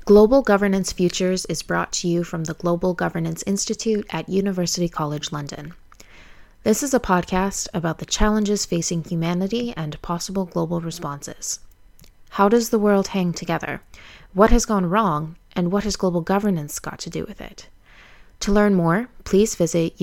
Global Governance Futures is brought to you from the Global Governance Institute at University College London. This is a podcast about the challenges facing humanity and possible global responses. How does the world hang together? What has gone wrong? And what has global governance got to do with it? To learn more, please visit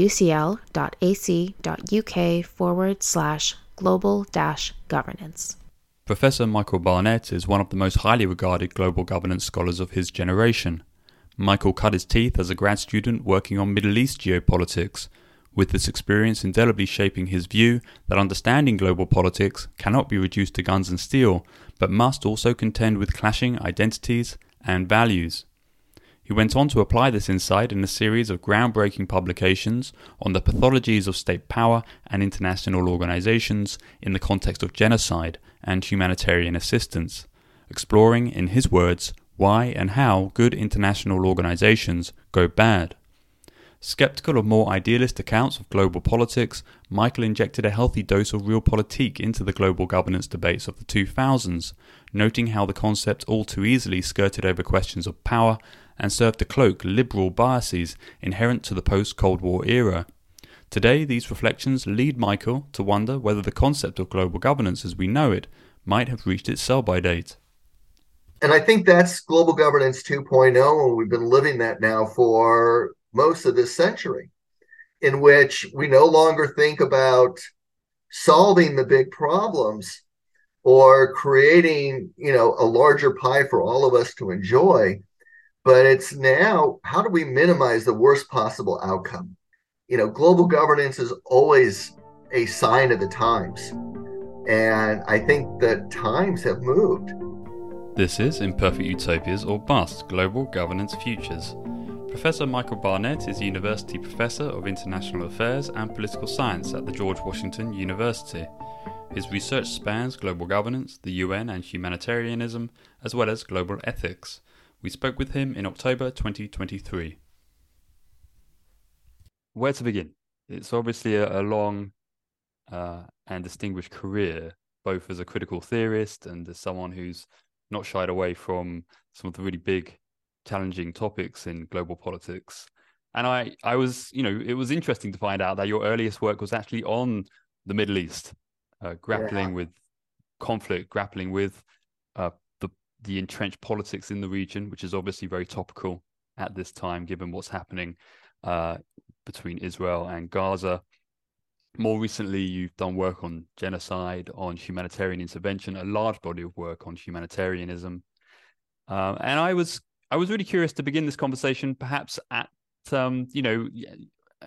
ucl.ac.uk/global-governance. Professor Michael Barnett is one of the most highly regarded global governance scholars of his generation. Michael cut his teeth as a grad student working on Middle East geopolitics, with this experience indelibly shaping his view that understanding global politics cannot be reduced to guns and steel, but must also contend with clashing identities and values. He went on to apply this insight in a series of groundbreaking publications on the pathologies of state power and international organizations in the context of genocide and humanitarian assistance, exploring, in his words, why and how good international organizations go bad. Skeptical of more idealist accounts of global politics, Michael injected a healthy dose of realpolitik into the global governance debates of the 2000s, noting how the concept all too easily skirted over questions of power and served to cloak liberal biases inherent to the post-Cold War era. Today, these reflections lead Michael to wonder whether the concept of global governance as we know it might have reached its sell-by date. And I think that's global governance 2.0, and we've been living that now for most of this century, in which we no longer think about solving the big problems or creating, a larger pie for all of us to enjoy, but it's now, how do we minimize the worst possible outcome? Global governance is always a sign of the times. And I think that times have moved. This is Imperfect Utopias or Bust, Global Governance Futures. Professor Michael Barnett is University Professor of International Affairs and Political Science at the George Washington University. His research spans global governance, the UN and humanitarianism, as well as global ethics. We spoke with him in October 2023. Where to begin? It's obviously a long and distinguished career, both as a critical theorist and as someone who's not shied away from some of the really big, challenging topics in global politics. And I was, it was interesting to find out that your earliest work was actually on the Middle East, grappling with conflict, grappling with the entrenched politics in the region, which is obviously very topical at this time, given what's happening between Israel and Gaza. More recently, you've done work on genocide, on humanitarian intervention, a large body of work on humanitarianism. And I was really curious to begin this conversation, perhaps at the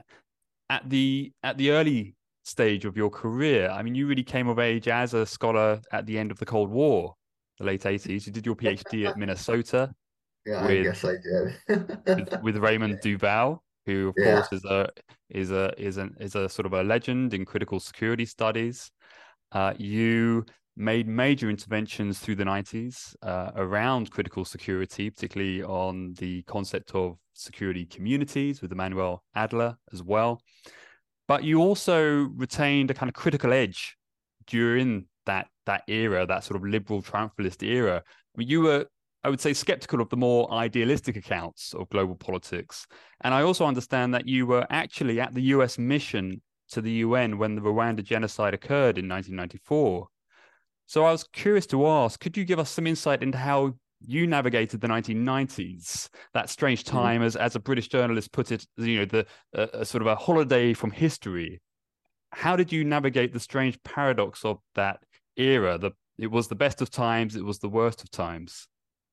early stage of your career. I mean, you really came of age as a scholar at the end of the Cold War, the late 80s. You did your PhD at Minnesota. Yeah, I guess I did. with Raymond Duval, who of course is a sort of a legend in critical security studies. You made major interventions through the 90s around critical security, particularly on the concept of security communities with Emmanuel Adler as well. But you also retained a kind of critical edge during that era, that sort of liberal triumphalist era. I mean, you were, I would say, skeptical of the more idealistic accounts of global politics. And I also understand that you were actually at the US mission to the UN when the Rwanda genocide occurred in 1994. So I was curious to ask, could you give us some insight into how you navigated the 1990s, that strange time, as a British journalist put it, a sort of a holiday from history? How did you navigate the strange paradox of that era? It was the best of times, it was the worst of times.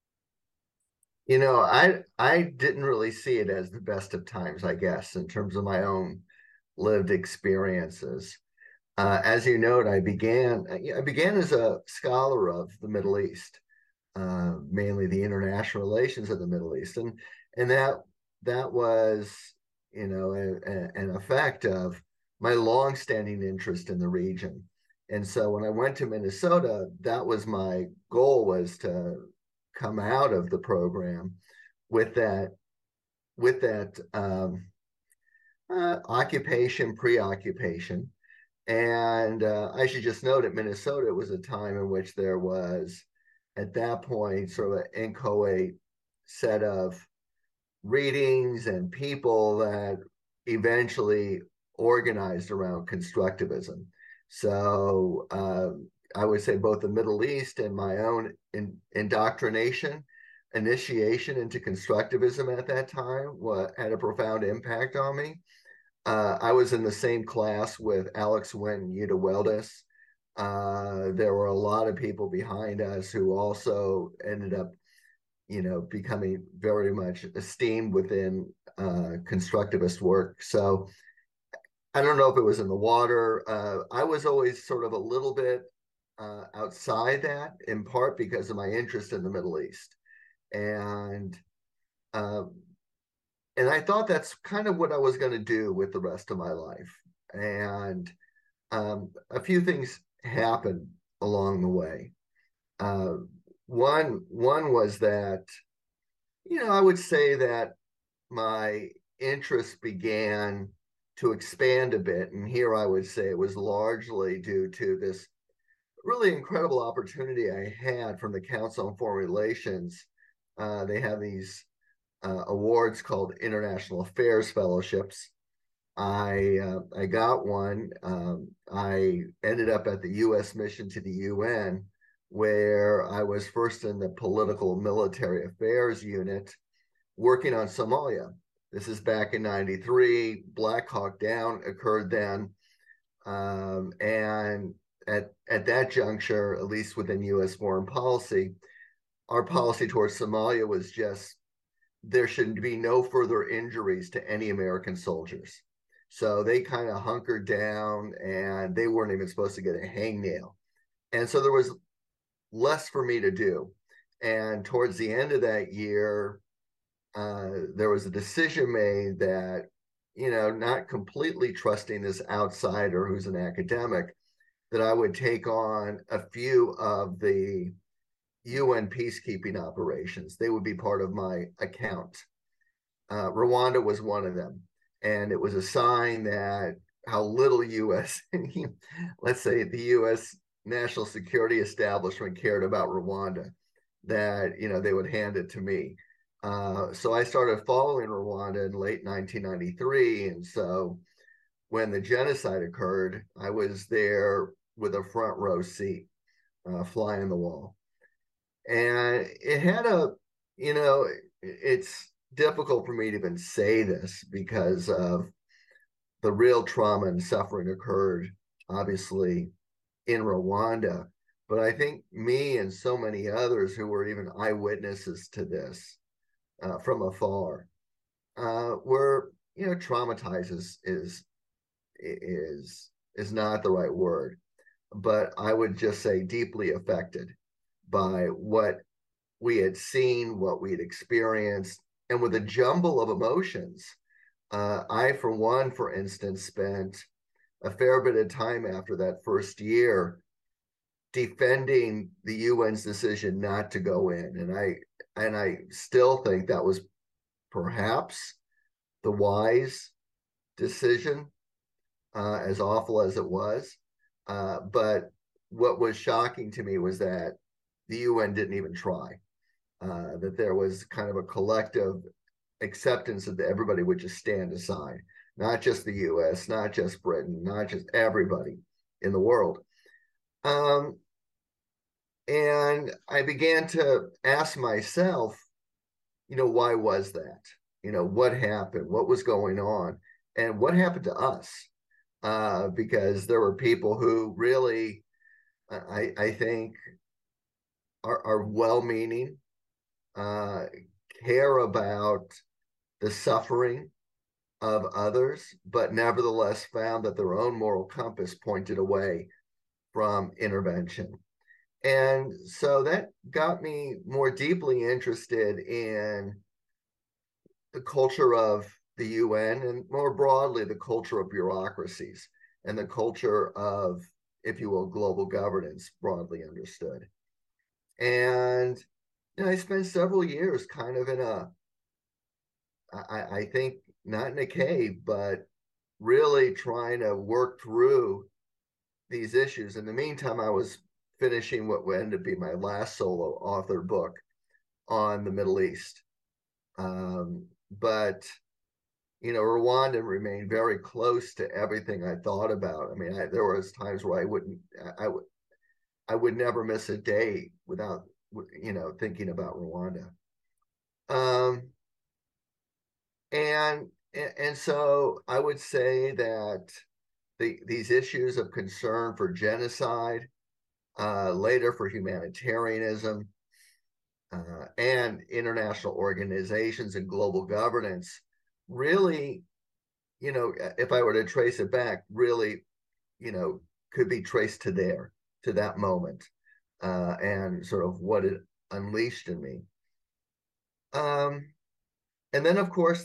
I didn't really see it as the best of times, I guess, in terms of my own lived experiences. As you note, I began as a scholar of the Middle East, mainly the international relations of the Middle East, and that was, an effect of my longstanding interest in the region. And so when I went to Minnesota, that was my goal, was to come out of the program with that preoccupation. And I should just note, at Minnesota, it was a time in which there was, at that point, sort of an inchoate set of readings and people that eventually organized around constructivism. So I would say both the Middle East and my own indoctrination, initiation into constructivism at that time had a profound impact on me. I was in the same class with Alex Wendt and Yuta Weldes. There were a lot of people behind us who also ended up, becoming very much esteemed within constructivist work. So I don't know if it was in the water. I was always sort of a little bit outside that, in part because of my interest in the Middle East. And I thought that's kind of what I was going to do with the rest of my life. And a few things happened along the way. One was that, I would say that my interest began to expand a bit. And here I would say it was largely due to this really incredible opportunity I had from the Council on Foreign Relations. They have these awards called International Affairs Fellowships. I got one. I ended up at the U.S. mission to the UN, where I was first in the political military affairs unit working on Somalia. This is back in '93. Black Hawk Down occurred then. And at that juncture, at least within U.S. foreign policy, our policy towards Somalia was just there should be no further injuries to any American soldiers. So they kind of hunkered down and they weren't even supposed to get a hangnail. And so there was less for me to do. And towards the end of that year, there was a decision made that, not completely trusting this outsider who's an academic, that I would take on a few of the UN peacekeeping operations. They would be part of my account. Rwanda was one of them. And it was a sign that how little U.S., let's say the U.S. national security establishment cared about Rwanda, that, they would hand it to me. So I started following Rwanda in late 1993. And so when the genocide occurred, I was there with a front row seat, fly on the wall. And it had it's difficult for me to even say this because of the real trauma and suffering occurred, obviously, in Rwanda. But I think me and so many others who were even eyewitnesses to this from afar were, traumatized is not the right word, but I would just say deeply affected by what we had seen, what we had experienced, and with a jumble of emotions. I, for instance, spent a fair bit of time after that first year defending the UN's decision not to go in. And I still think that was perhaps the wise decision, as awful as it was. But what was shocking to me was that the UN didn't even try, that there was kind of a collective acceptance that everybody would just stand aside, not just the US, not just Britain, not just everybody in the world. And I began to ask myself, why was that? What happened? What was going on? And what happened to us? Because there were people who really, I think, are well-meaning, care about the suffering of others, but nevertheless found that their own moral compass pointed away from intervention. And so that got me more deeply interested in the culture of the UN and more broadly, the culture of bureaucracies and the culture of, if you will, global governance, broadly understood. And I spent several years kind of in I think not in a cave, but really trying to work through these issues. In the meantime, I was finishing what would end up being my last solo author book on the Middle East. But Rwanda remained very close to everything I thought about. I mean, there was times where I would never miss a day without, thinking about Rwanda. Um, and so I would say that these issues of concern for genocide, later for humanitarianism, and international organizations and global governance really, if I were to trace it back, really, could be traced to that moment, and sort of what it unleashed in me. And then, of course,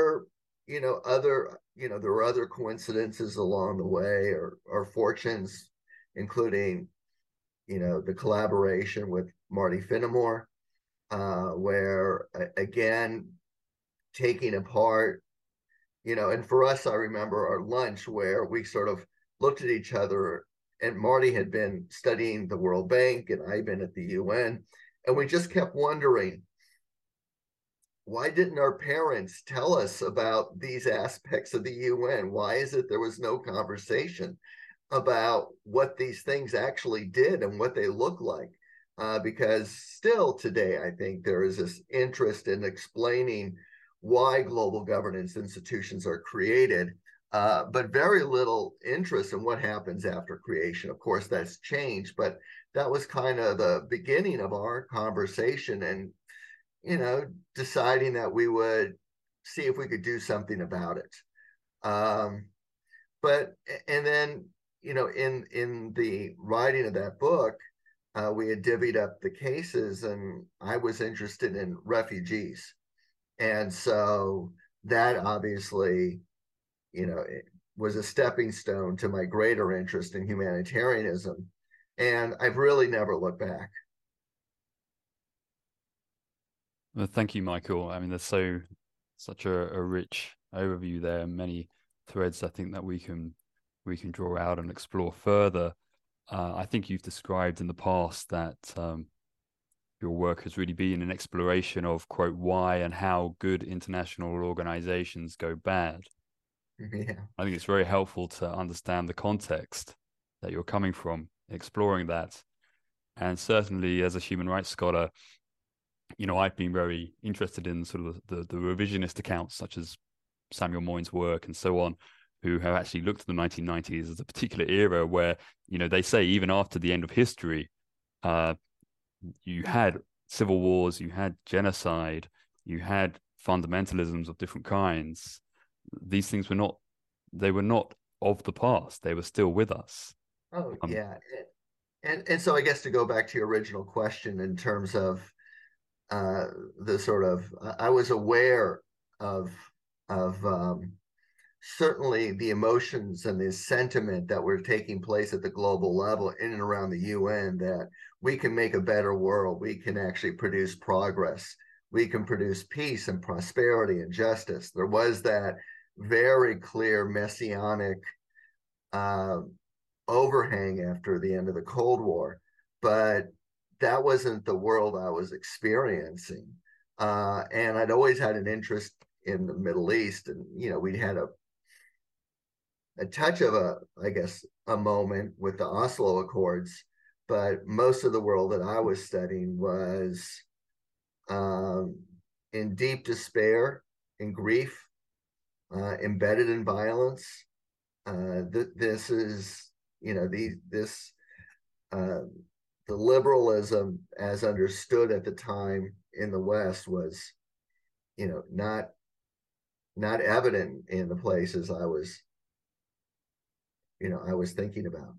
there were other coincidences along the way, or fortunes, including, the collaboration with Marty Finnemore, where again, taking apart, and for us, I remember our lunch where we sort of looked at each other, and Marty had been studying the World Bank and I'd been at the UN, and we just kept wondering, why didn't our parents tell us about these aspects of the UN? Why is it there was no conversation about what these things actually did and what they look like? Because still today, I think there is this interest in explaining why global governance institutions are created, but very little interest in what happens after creation. Of course, that's changed, but that was kind of the beginning of our conversation, and deciding that we would see if we could do something about it. Um, but and then in the writing of that book, we had divvied up the cases, and I was interested in refugees, and so that obviously, it was a stepping stone to my greater interest in humanitarianism, and I've really never looked back. Well, thank you, Michael. I mean, there's such a rich overview there, many threads I think that we can draw out and explore further. I think you've described in the past that your work has really been an exploration of, quote, why and how good international organizations go bad. Yeah. I think it's very helpful to understand the context that you're coming from, exploring that. And certainly as a human rights scholar, I've been very interested in sort of the revisionist accounts, such as Samuel Moyn's work and so on, who have actually looked at the 1990s as a particular era where, they say even after the end of history, you had civil wars, you had genocide, you had fundamentalisms of different kinds. These things they were not of the past. They were still with us. Oh, Um, yeah. And so I guess to go back to your original question in terms of, the sort of, I was aware of certainly the emotions and the sentiment that were taking place at the global level in and around the UN, that we can make a better world, we can actually produce progress, we can produce peace and prosperity and justice. There was that very clear messianic, uh, overhang after the end of the Cold War, but that wasn't the world I was experiencing. And I'd always had an interest in the Middle East, and we'd had a touch of I guess, a moment with the Oslo Accords, but most of the world that I was studying was, um, in deep despair, in grief, embedded in violence. This is, this uh, the liberalism as understood at the time in the West was, not evident in the places I was thinking about.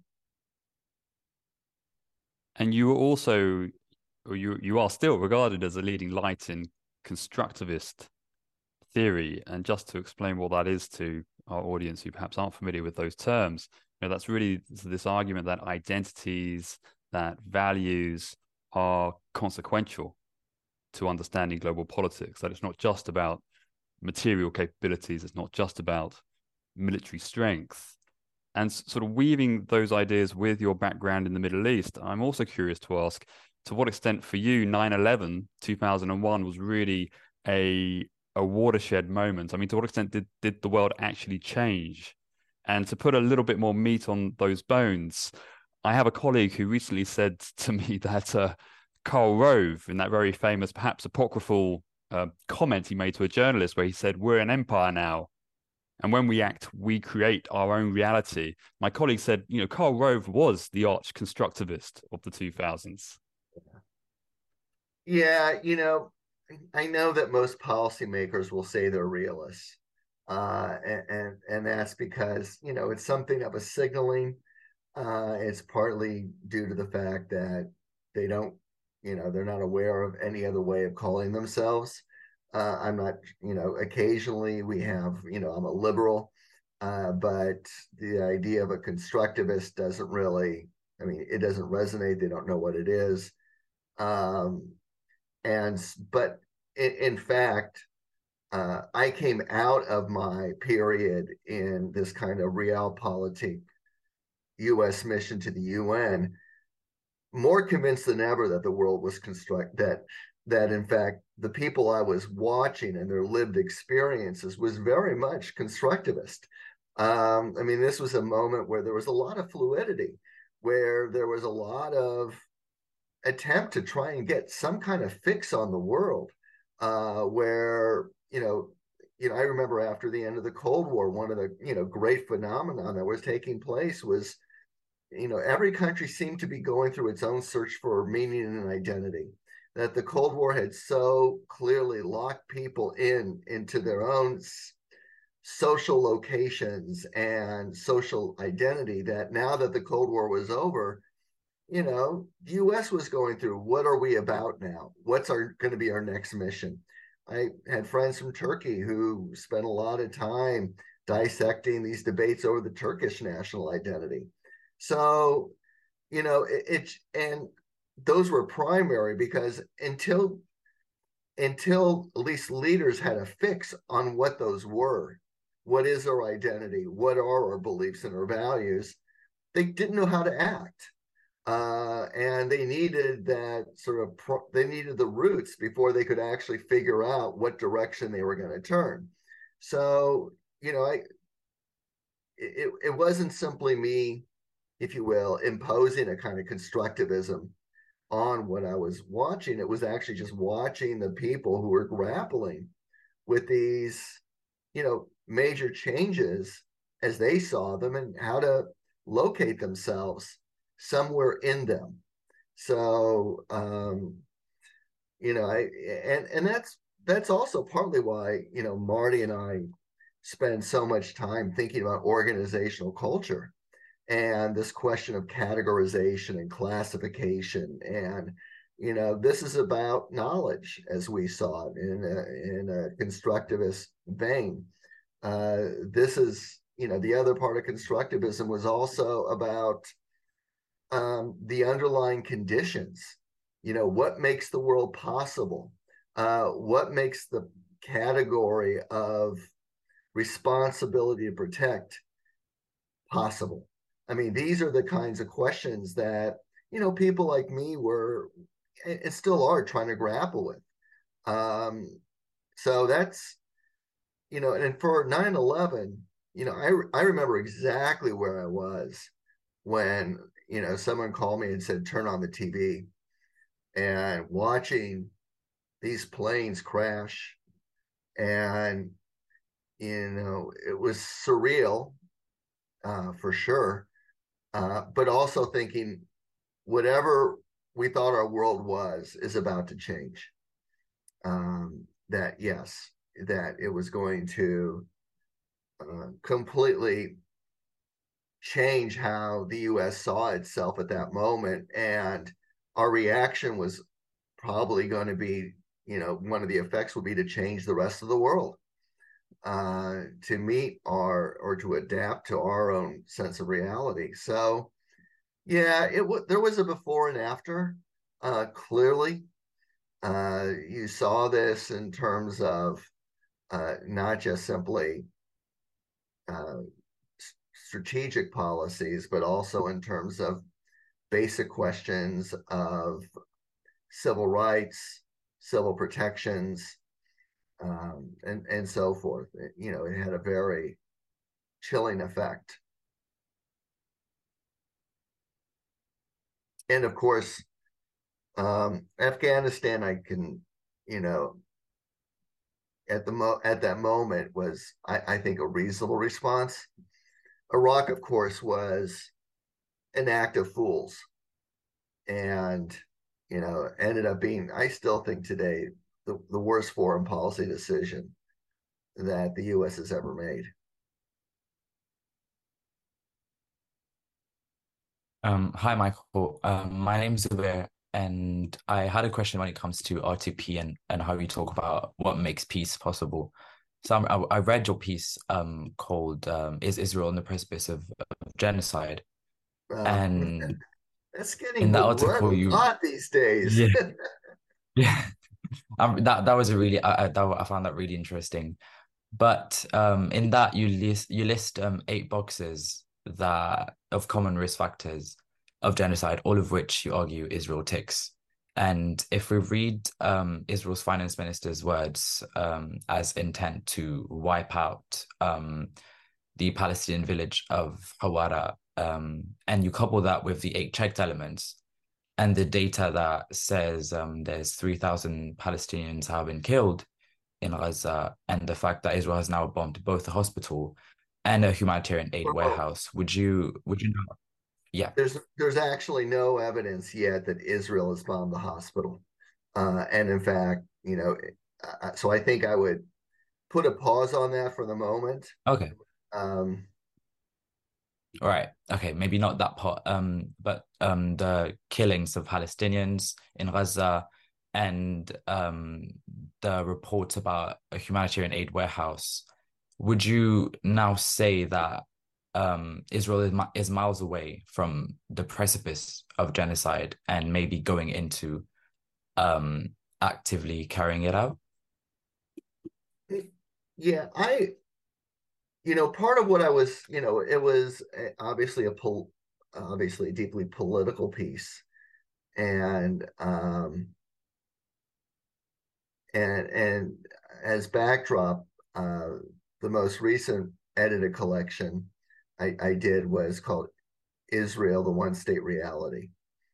and you were also, or you are still regarded as a leading light in constructivist theory. And just to explain what that is to our audience who perhaps aren't familiar with those terms, that's really this argument that identities, that values are consequential to understanding global politics, that it's not just about material capabilities, it's not just about military strength. And sort of weaving those ideas with your background in the Middle East, I'm also curious to ask, to what extent for you 9/11 2001 was really a watershed moment? I mean, to what extent did the world actually change? And to put a little bit more meat on those bones, I have a colleague who recently said to me that Karl Rove, in that very famous, perhaps apocryphal comment he made to a journalist, where he said, "We're an empire now. And when we act, we create our own reality." My colleague said, Karl Rove was the arch constructivist of the 2000s. Yeah, I know that most policymakers will say they're realists. And that's because, it's something of a signaling. It's partly due to the fact that they don't, they're not aware of any other way of calling themselves. I'm not, occasionally we have, I'm a liberal, but the idea of a constructivist doesn't really, it doesn't resonate. They don't know what it is. Um, but in fact, I came out of my period in this kind of realpolitik U.S. mission to the UN more convinced than ever that the world was that in fact the people I was watching and their lived experiences was very much constructivist. This was a moment where there was a lot of fluidity, where there was a lot of attempt to try and get some kind of fix on the world, where I remember after the end of the Cold War, one of the great phenomenon that was taking place was every country seemed to be going through its own search for meaning and identity. That the Cold War had so clearly locked people into their own social locations and social identity that now that the Cold War was over, the U.S. was going through, what are we about now? What's going to be our next mission? I had friends from Turkey who spent a lot of time dissecting these debates over the Turkish national identity. So, and those were primary because until at least leaders had a fix on what those were, what is our identity, what are our beliefs and our values, they didn't know how to act. And they needed that they needed the roots before they could actually figure out what direction they were going to turn. So, it wasn't simply me, if you will, imposing a kind of constructivism on what I was watching. It was actually just watching the people who were grappling with these, major changes as they saw them and how to locate themselves somewhere in them. So, and that's also partly why, Marty and I spend so much time thinking about organizational culture and this question of categorization and classification. And, this is about knowledge as we saw it in a constructivist vein. This is, the other part of constructivism was also about the underlying conditions. What makes the world possible? What makes the category of responsibility to protect possible? These are the kinds of questions that, people like me were and still are trying to grapple with. So that's, and for 9/11, I remember exactly where I was when, someone called me and said, turn on the TV, and watching these planes crash. And, it was surreal, for sure. But also thinking whatever we thought our world was is about to change. That yes, that it was going to completely change how the U.S. saw itself at that moment, and our reaction was probably going to be, one of the effects would be to change the rest of the world, to meet or to adapt to our own sense of reality. So, yeah, there was a before and after. Clearly, you saw this in terms of not just simply uh, strategic policies, but also in terms of basic questions of civil rights, civil protections, and so forth. It had a very chilling effect. And of course, Afghanistan, I can, you know, at that moment was, I think, a reasonable response. Iraq, of course, was an act of fools, and ended up being, I still think today, the worst foreign policy decision that the U.S. has ever made. Hi, Michael. My name's Zubair, and I had a question when it comes to R2P and how you talk about what makes peace possible. So I read your piece called "Is Israel on the Precipice of Genocide?" Uh, And that's getting in that run article, a lot these days. yeah, yeah, that was a really I found that really interesting. But in that you list 8 boxes that of common risk factors of genocide, all of which you argue Israel ticks. And if we read Israel's finance minister's words as intent to wipe out the Palestinian village of Hawara, and you couple that with the 8 checked elements and the data that says there's 3,000 Palestinians have been killed in Gaza, and the fact that Israel has now bombed both a hospital and a humanitarian aid Well, warehouse, would you know? Yeah. there's actually no evidence yet that Israel has bombed the hospital. And in fact, so I think I would put a pause on that for the moment. Okay. Um, All right. Okay. Maybe not that part. But the killings of Palestinians in Gaza and the reports about a humanitarian aid warehouse. Would you now say that Israel is miles away from the precipice of genocide and maybe going into um, actively carrying it out? yeah, part of what I was, it was obviously a deeply political piece, and and as backdrop, the most recent edited collection I did was called Israel, the One State Reality,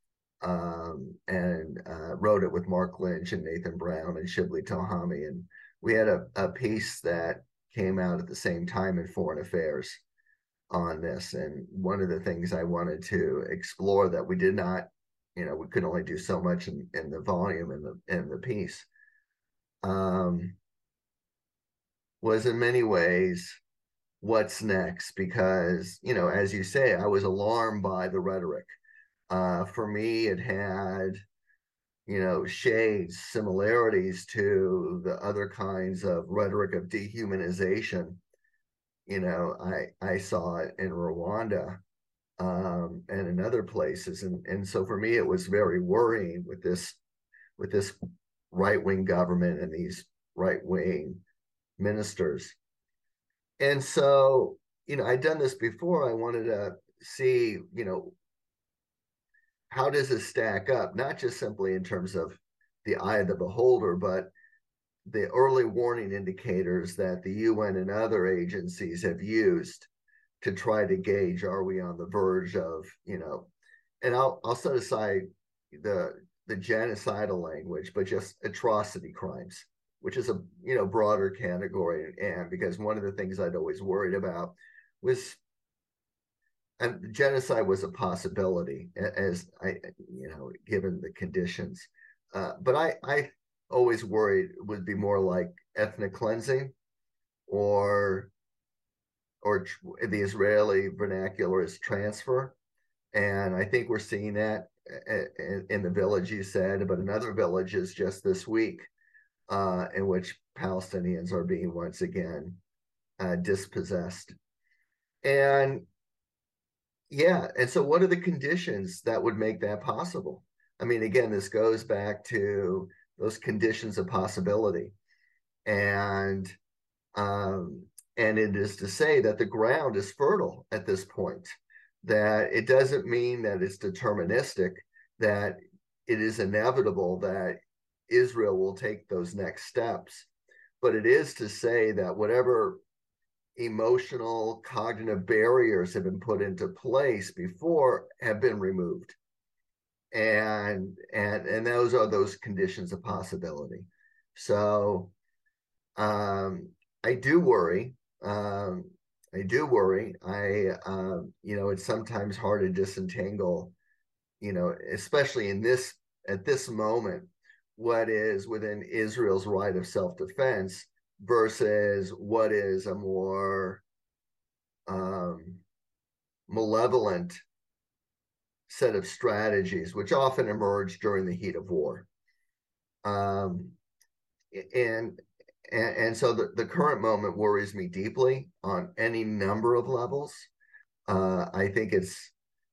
and wrote it with Mark Lynch and Nathan Brown and Shibli Tohami. And we had a piece that came out at the same time in Foreign Affairs on this. And one of the things I wanted to explore that we did not, we could only do so much in the volume in the piece, um, was in many ways what's next, because as you say, I was alarmed by the rhetoric. For me, it had shades, similarities to the other kinds of rhetoric of dehumanization. I saw it in Rwanda, and in other places, and so for me, it was very worrying with this right wing government and these right wing ministers. And so, I'd done this before. I wanted to see, how does this stack up, not just simply in terms of the eye of the beholder, but the early warning indicators that the UN and other agencies have used to try to gauge, are we on the verge of, and I'll set aside the genocidal language, but just atrocity crimes, which is a broader category. And because one of the things I'd always worried about was, and genocide was a possibility, as I, given the conditions. But I always worried it would be more like ethnic cleansing, or the Israeli vernacular is transfer. And I think we're seeing that in the village you said, but in other villages just this week, in which Palestinians are being once again dispossessed. And yeah, and so what are the conditions that would make that possible? I mean, again, this goes back to those conditions of possibility. And and it is to say that the ground is fertile at this point, that it doesn't mean that it's deterministic, that it is inevitable that Israel will take those next steps. but it is to say that whatever emotional cognitive barriers have been put into place before have been removed, and those are those conditions of possibility. So I do worry. I do worry. It's sometimes hard to disentangle, especially at this moment, what is within Israel's right of self-defense versus what is a more malevolent set of strategies, which often emerge during the heat of war. Um, and so the current moment worries me deeply on any number of levels. I think it's,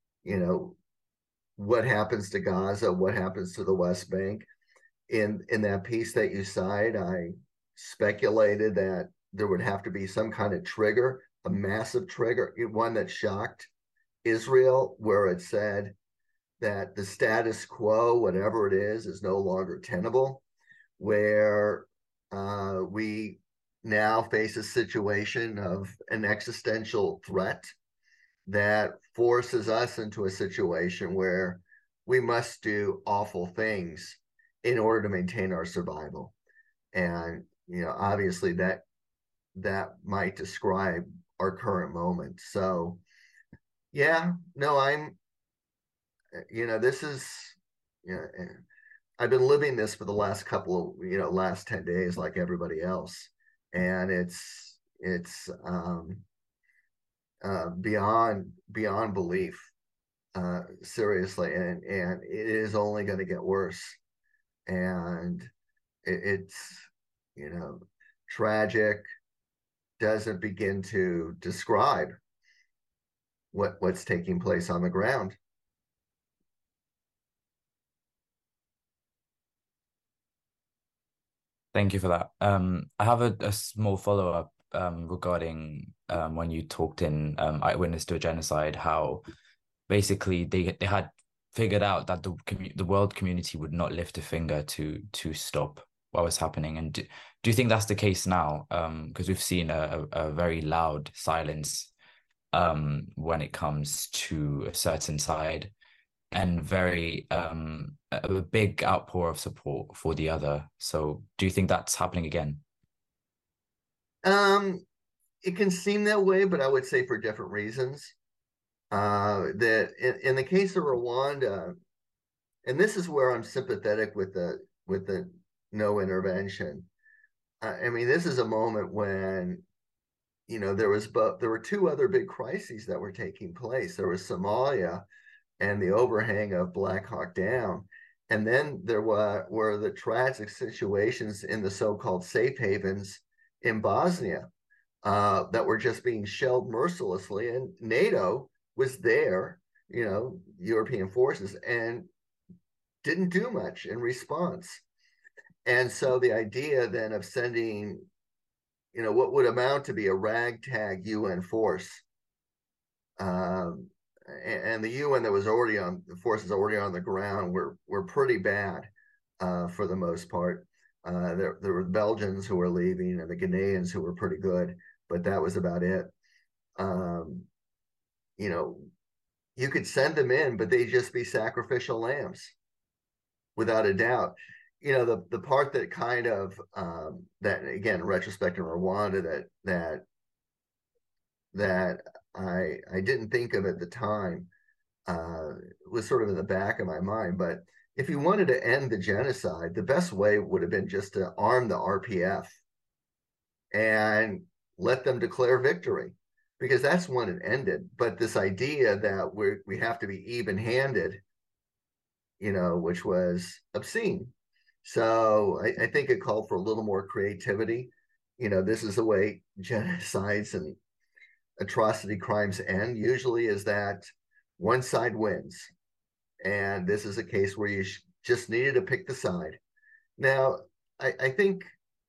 what happens to Gaza, what happens to the West Bank. In that piece that you cite, I speculated that there would have to be some kind of trigger, a massive trigger, one that shocked Israel, where it said that the status quo, whatever it is no longer tenable, where we now face a situation of an existential threat that forces us into a situation where we must do awful things in order to maintain our survival. And, obviously that might describe our current moment. So, yeah, no, this is, I've been living this for the last last 10 days, like everybody else. And it's beyond belief, seriously. And it is only going to get worse. And it's, tragic, doesn't begin to describe what's taking place on the ground. Thank you for that. I have a small follow-up regarding when you talked in Eyewitness to a Genocide, how basically they had figured out that the world community would not lift a finger to stop what was happening. And do you think that's the case now? Because we've seen a very loud silence when it comes to a certain side, and very a big outpour of support for the other. So do you think that's happening again? It can seem that way, but I would say for different reasons. That in the case of Rwanda, and this is where I'm sympathetic with the no intervention. I mean, this is a moment when, there were two other big crises that were taking place. There was Somalia and the overhang of Black Hawk Down. And then there were the tragic situations in the so-called safe havens in Bosnia that were just being shelled mercilessly. And NATO was there, European forces, and didn't do much in response. And so the idea then of sending, what would amount to be a ragtag UN force, and the UN that was the forces already on the ground were pretty bad for the most part. There were the Belgians who were leaving and the Ghanaians who were pretty good, but that was about it. You could send them in, but they'd just be sacrificial lambs, without a doubt. The part that kind of that, again, in retrospect in Rwanda, that I didn't think of at the time, was sort of in the back of my mind. But if you wanted to end the genocide, the best way would have been just to arm the RPF and let them declare victory, because that's when it ended. But this idea that we have to be even-handed, which was obscene. So I think it called for a little more creativity. This is the way genocides and atrocity crimes end, usually, is that one side wins. And this is a case where you just needed to pick the side. Now, I think,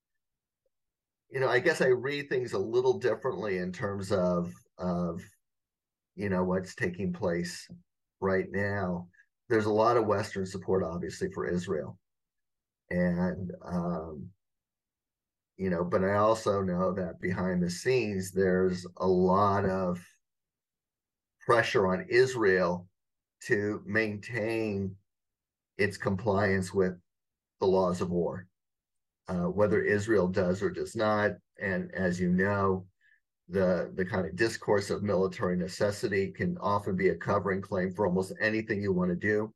I guess I read things a little differently in terms of what's taking place right now. There's a lot of Western support, obviously, for Israel. And, but I also know that behind the scenes, there's a lot of pressure on Israel to maintain its compliance with the laws of war, whether Israel does or does not. And as you know, the kind of discourse of military necessity can often be a covering claim for almost anything you want to do.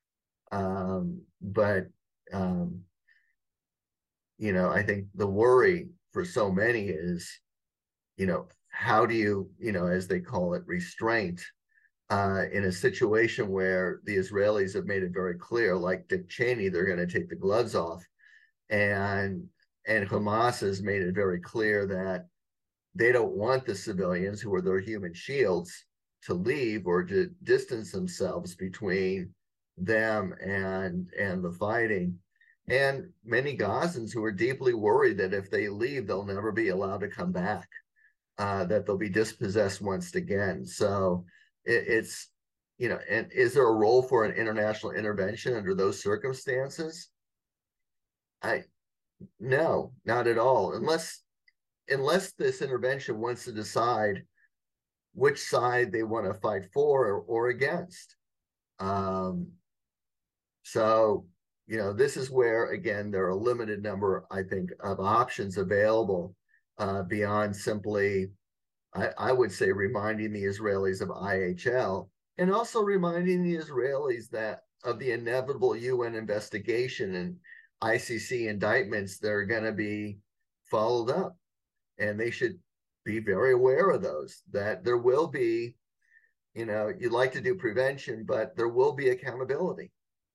But I think the worry for so many is, how do you, as they call it, restraint in a situation where the Israelis have made it very clear, like Dick Cheney, they're going to take the gloves off, and Hamas has made it very clear that they don't want the civilians who are their human shields to leave or to distance themselves between them and the fighting. And many Gazans who are deeply worried that if they leave, they'll never be allowed to come back, that they'll be dispossessed once again. So it's, and is there a role for an international intervention under those circumstances? No, not at all, unless this intervention wants to decide which side they want to fight for or against. So, this is where, again, there are a limited number, I think, of options available beyond simply, I would say, reminding the Israelis of IHL, and also reminding the Israelis that of the inevitable UN investigation and ICC indictments that are going to be followed up. And they should be very aware of those, that there will be, you'd like to do prevention, but there will be accountability.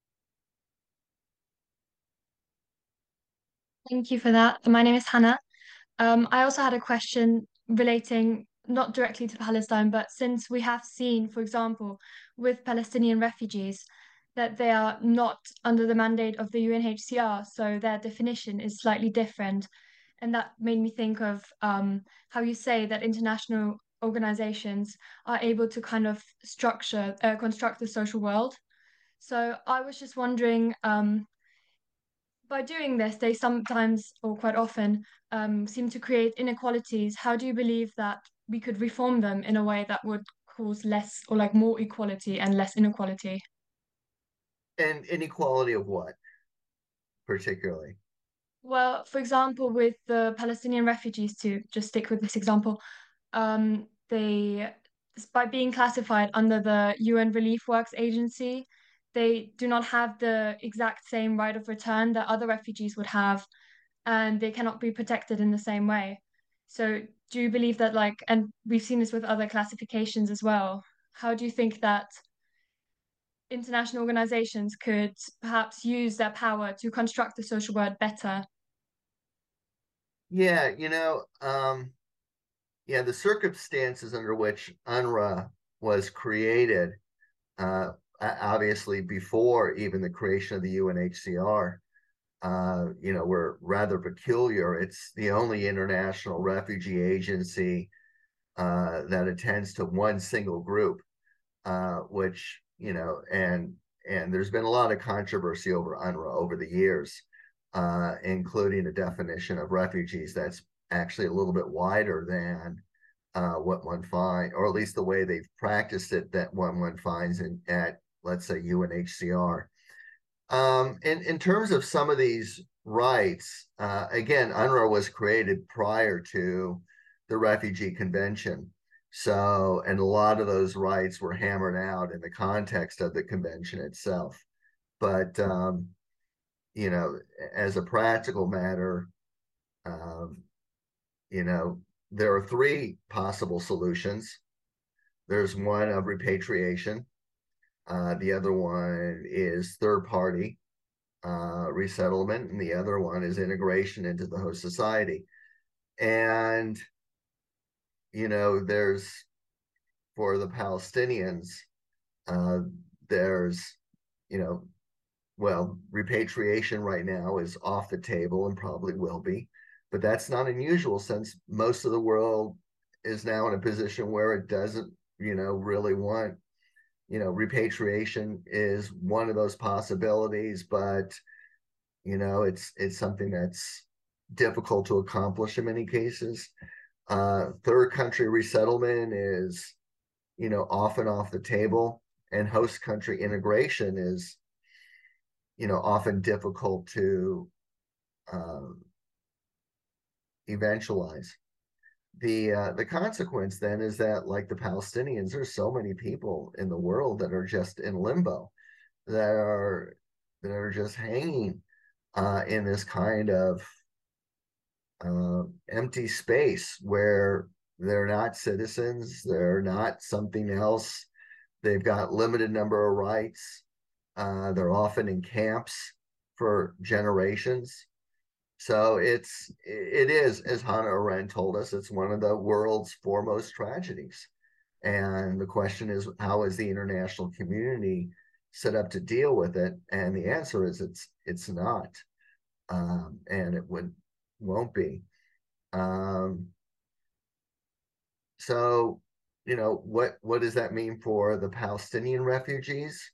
Thank you for that. My name is Hannah. I also had a question relating not directly to Palestine, but since we have seen, for example, with Palestinian refugees, that they are not under the mandate of the UNHCR, so their definition is slightly different. And that made me think of how you say that international organizations are able to kind of construct the social world. So I was just wondering, by doing this, they sometimes, or quite often, seem to create inequalities. How do you believe that we could reform them in a way that would cause less or like more equality and less inequality? And inequality of what, particularly? Well, for example, with the Palestinian refugees, to just stick with this example, they, by being classified under the UN Relief Works Agency, they do not have the exact same right of return that other refugees would have, and they cannot be protected in the same way. So, do you believe that, like, and we've seen this with other classifications as well, how do you think that international organizations could perhaps use their power to construct the social world better? Yeah, the circumstances under which UNRWA was created, obviously before even the creation of the UNHCR, were rather peculiar. It's the only international refugee agency that attends to one single group, which, and there's been a lot of controversy over UNRWA over the years, including a definition of refugees that's actually a little bit wider than what one finds, or at least the way they've practiced it, that one finds at, let's say, UNHCR. In terms of some of these rights, again, UNRWA was created prior to the Refugee Convention. So, and a lot of those rights were hammered out in the context of the convention itself. But, as a practical matter, there are three possible solutions. There's one of repatriation. The other one is third party resettlement, and the other one is integration into the host society. And, there's, for the Palestinians, there's, repatriation right now is off the table and probably will be, but that's not unusual since most of the world is now in a position where it doesn't, really want, repatriation is one of those possibilities, but, it's something that's difficult to accomplish in many cases. Third country resettlement is, often off the table, and host country integration is, often difficult to eventualize. The consequence then is that, like the Palestinians, there's so many people in the world that are just in limbo, that are just hanging in this kind of empty space where they're not citizens, they're not something else. They've got limited number of rights. They're often in camps for generations. So it is, as Hannah Arendt told us, it's one of the world's foremost tragedies. And the question is, how is the international community set up to deal with it? And the answer is it's not, and it won't be. So, what does that mean for the Palestinian refugees?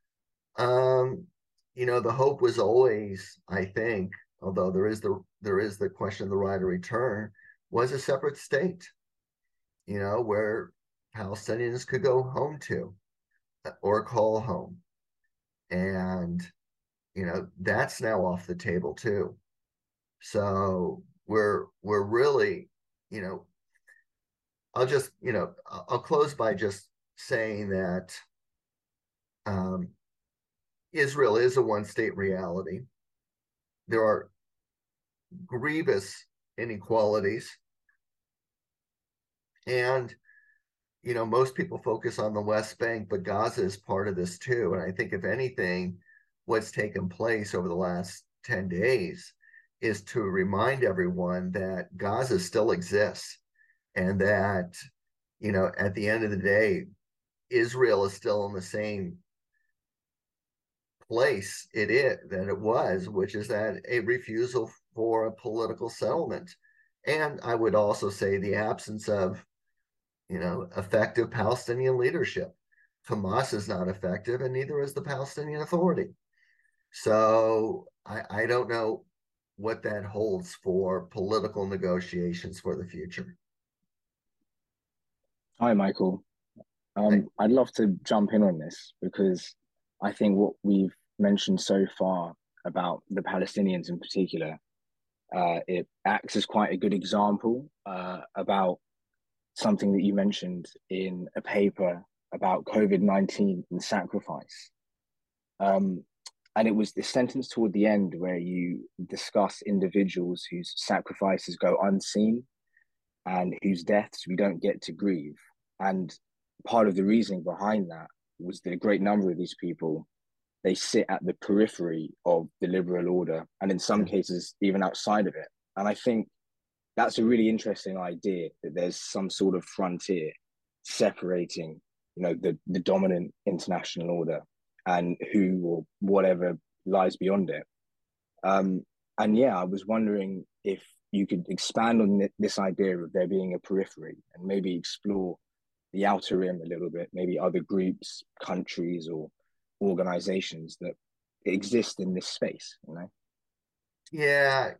The hope was always, I think, although there is the question of the right of return, was a separate state, where Palestinians could go home to or call home. And, that's now off the table too. So we're really, I'll close by just saying that Israel is a one-state reality. There are grievous inequalities. And, most people focus on the West Bank, but Gaza is part of this too. And I think, if anything, what's taken place over the last 10 days is to remind everyone that Gaza still exists, and that, at the end of the day, Israel is still in the same place that it was, which is that a refusal for a political settlement. And I would also say the absence of, effective Palestinian leadership. Hamas is not effective, and neither is the Palestinian Authority. So I don't know what that holds for political negotiations for the future. Hi, Michael. I'd love to jump in on this, because I think what we've mentioned so far about the Palestinians in particular, it acts as quite a good example about something that you mentioned in a paper about COVID-19 and sacrifice. And it was the sentence toward the end where you discuss individuals whose sacrifices go unseen and whose deaths we don't get to grieve. And part of the reasoning behind that was that a great number of these people, they sit at the periphery of the liberal order, and in some cases, even outside of it. And I think that's a really interesting idea, that there's some sort of frontier separating, the dominant international order and who or whatever lies beyond it. And yeah, I was wondering if you could expand on this idea of there being a periphery, and maybe explore the outer rim a little bit, maybe other groups, countries, or organizations that exist in this space, Yeah,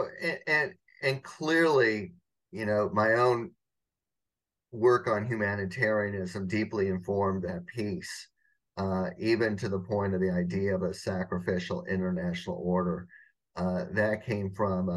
and clearly, my own work on humanitarianism deeply informed that piece, even to the point of the idea of a sacrificial international order. That came from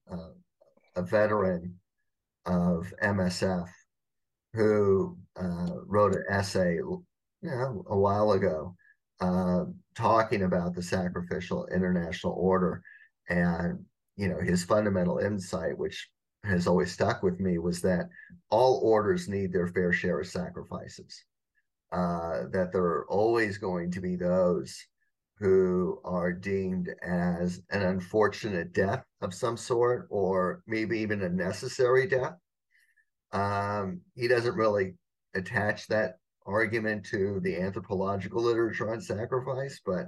a veteran of MSF who wrote an essay, a while ago, talking about the sacrificial international order. And, his fundamental insight, which has always stuck with me, was that all orders need their fair share of sacrifices, that there are always going to be those who are deemed as an unfortunate death of some sort, or maybe even a necessary death. He doesn't really attach that argument to the anthropological literature on sacrifice, but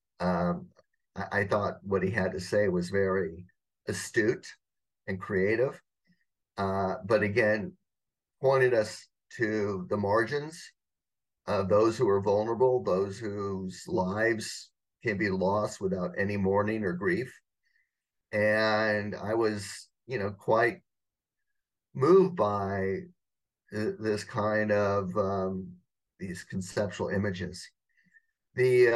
I thought what he had to say was very astute and creative, but again, pointed us to the margins of those who are vulnerable, those whose lives can be lost without any mourning or grief. And I was, quite moved by this kind of these conceptual images. The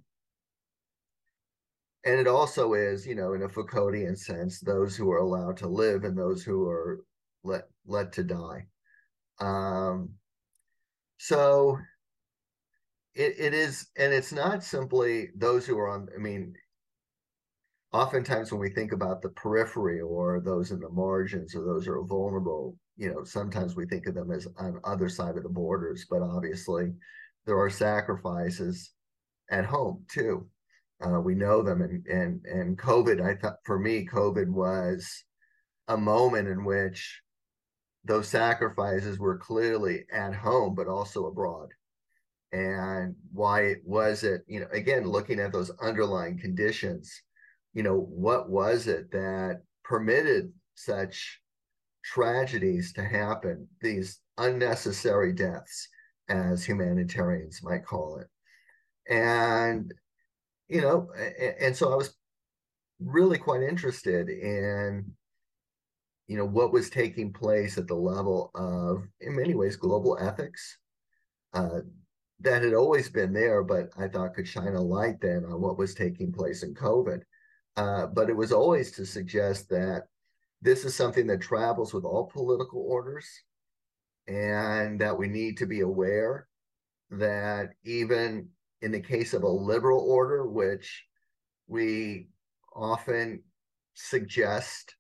And it also is, in a Foucauldian sense, those who are allowed to live and those who are let to die. Um, so it is, and it's not simply those who are on. I mean, oftentimes when we think about the periphery or those in the margins or those who are vulnerable, sometimes we think of them as on other side of the borders, but obviously there are sacrifices at home too. We know them, and COVID. I thought for me, COVID was a moment in which those sacrifices were clearly at home, but also abroad. And why was it? Again, looking at those underlying conditions, what was it that permitted such tragedies to happen? These unnecessary deaths, as humanitarians might call it, and and so I was really quite interested in what was taking place at the level of, in many ways, global ethics uh, that had always been there, but I thought could shine a light then on what was taking place in COVID. But it was always to suggest that this is something that travels with all political orders, and that we need to be aware that even in the case of a liberal order, which we often suggest,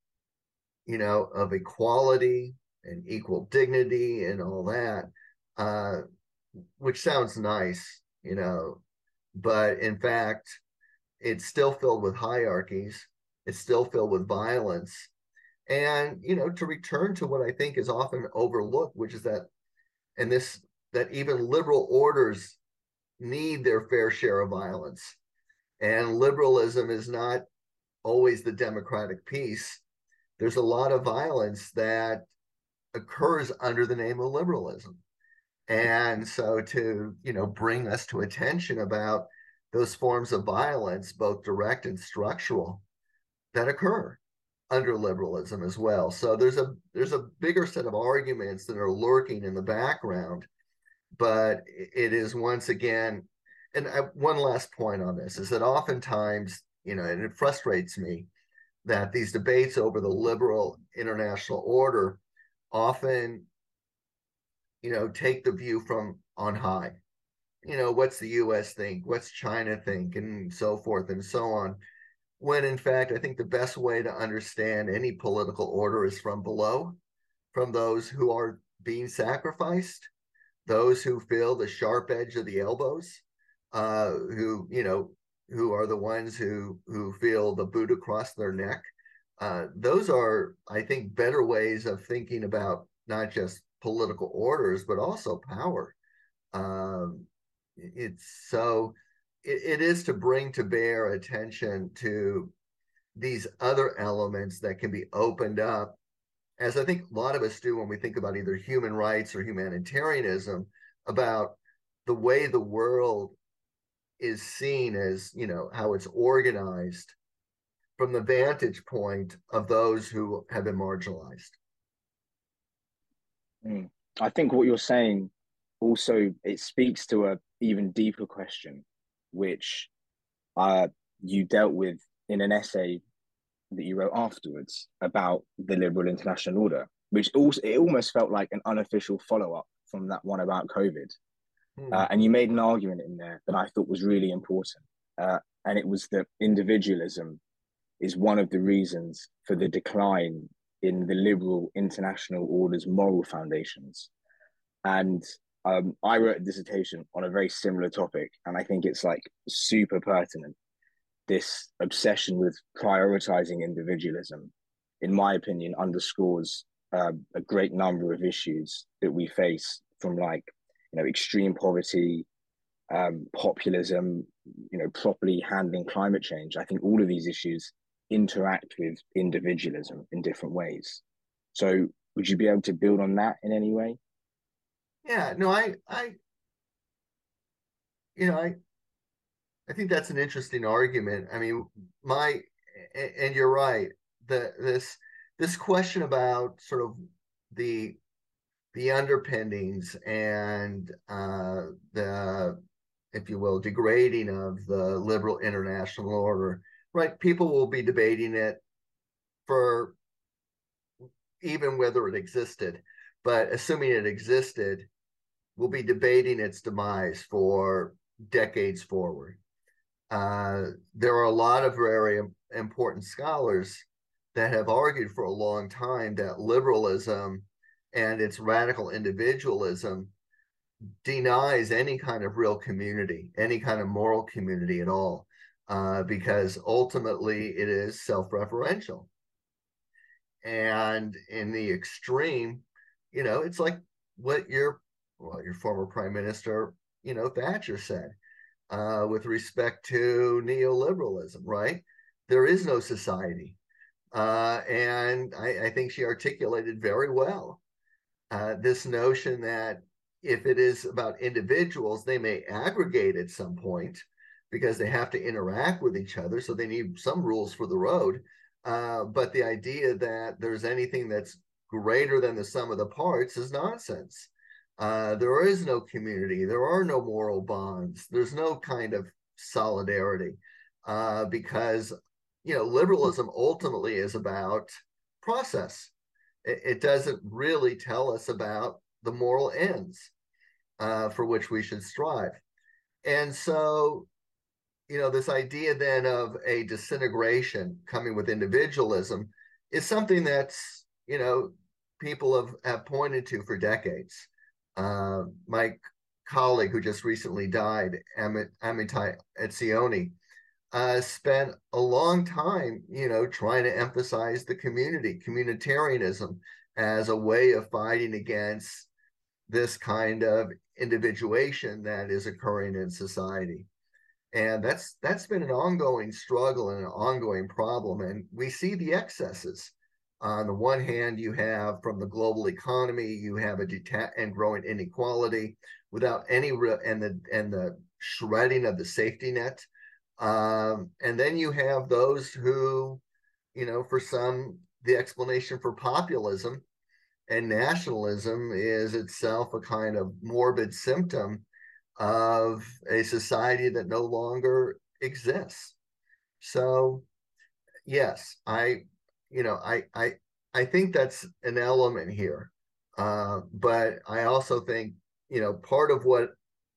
of equality and equal dignity and all that, uh, which sounds nice, but in fact, it's still filled with hierarchies. It's still filled with violence. And, to return to what I think is often overlooked, which is that even liberal orders need their fair share of violence. And liberalism is not always the democratic peace. There's a lot of violence that occurs under the name of liberalism. And so to, bring us to attention about those forms of violence, both direct and structural, that occur under liberalism as well. So there's a bigger set of arguments that are lurking in the background, but it is once again, and one last point on this is that oftentimes, and it frustrates me that these debates over the liberal international order often, take the view from on high. What's the US think? What's China think? And so forth and so on. When in fact, I think the best way to understand any political order is from below, from those who are being sacrificed, those who feel the sharp edge of the elbows, who are the ones who feel the boot across their neck. Those are, I think, better ways of thinking about not just political orders, but also power. It is to bring to bear attention to these other elements that can be opened up, as I think a lot of us do when we think about either human rights or humanitarianism, about the way the world is seen as, how it's organized from the vantage point of those who have been marginalized. I think what you're saying also, it speaks to a even deeper question, which you dealt with in an essay that you wrote afterwards about the liberal international order, which also it almost felt like an unofficial follow-up from that one about COVID. And you made an argument in there that I thought was really important. And it was that individualism is one of the reasons for the decline in the liberal international order's moral foundations. And I wrote a dissertation on a very similar topic, and I think it's like super pertinent. This obsession with prioritizing individualism, in my opinion, underscores a great number of issues that we face, from like, extreme poverty, populism, properly handling climate change. I think all of these issues interact with individualism in different ways. So would you be able to build on that in any way? Yeah, no, I think that's an interesting argument. I mean, and you're right. This question about sort of the underpinnings and the, if you will, degrading of the liberal international order, right? People will be debating it for even whether it existed, but assuming it existed, we'll be debating its demise for decades forward. There are a lot of very important scholars that have argued for a long time that liberalism and its radical individualism denies any kind of real community, any kind of moral community at all, because ultimately it is self-referential. And in the extreme, it's like what your former prime minister, Thatcher said, with respect to neoliberalism, right? There is no society. And I think she articulated very well this notion that if it is about individuals, they may aggregate at some point because they have to interact with each other. So they need some rules for the road. But the idea that there's anything that's greater than the sum of the parts is nonsense. There is no community. There are no moral bonds. There's no kind of solidarity because, liberalism ultimately is about process. It doesn't really tell us about the moral ends for which we should strive. And so, this idea then of a disintegration coming with individualism is something that's, people have pointed to for decades. My colleague who just recently died, Amitai Etzioni, spent a long time, trying to emphasize the communitarianism as a way of fighting against this kind of individuation that is occurring in society. And that's been an ongoing struggle and an ongoing problem. And we see the excesses. On the one hand, you have from the global economy, you have a and growing inequality without any and the shredding of the safety net. And then you have those who, for some, the explanation for populism and nationalism is itself a kind of morbid symptom of a society that no longer exists. So, yes, I think that's an element here. But I also think, part of what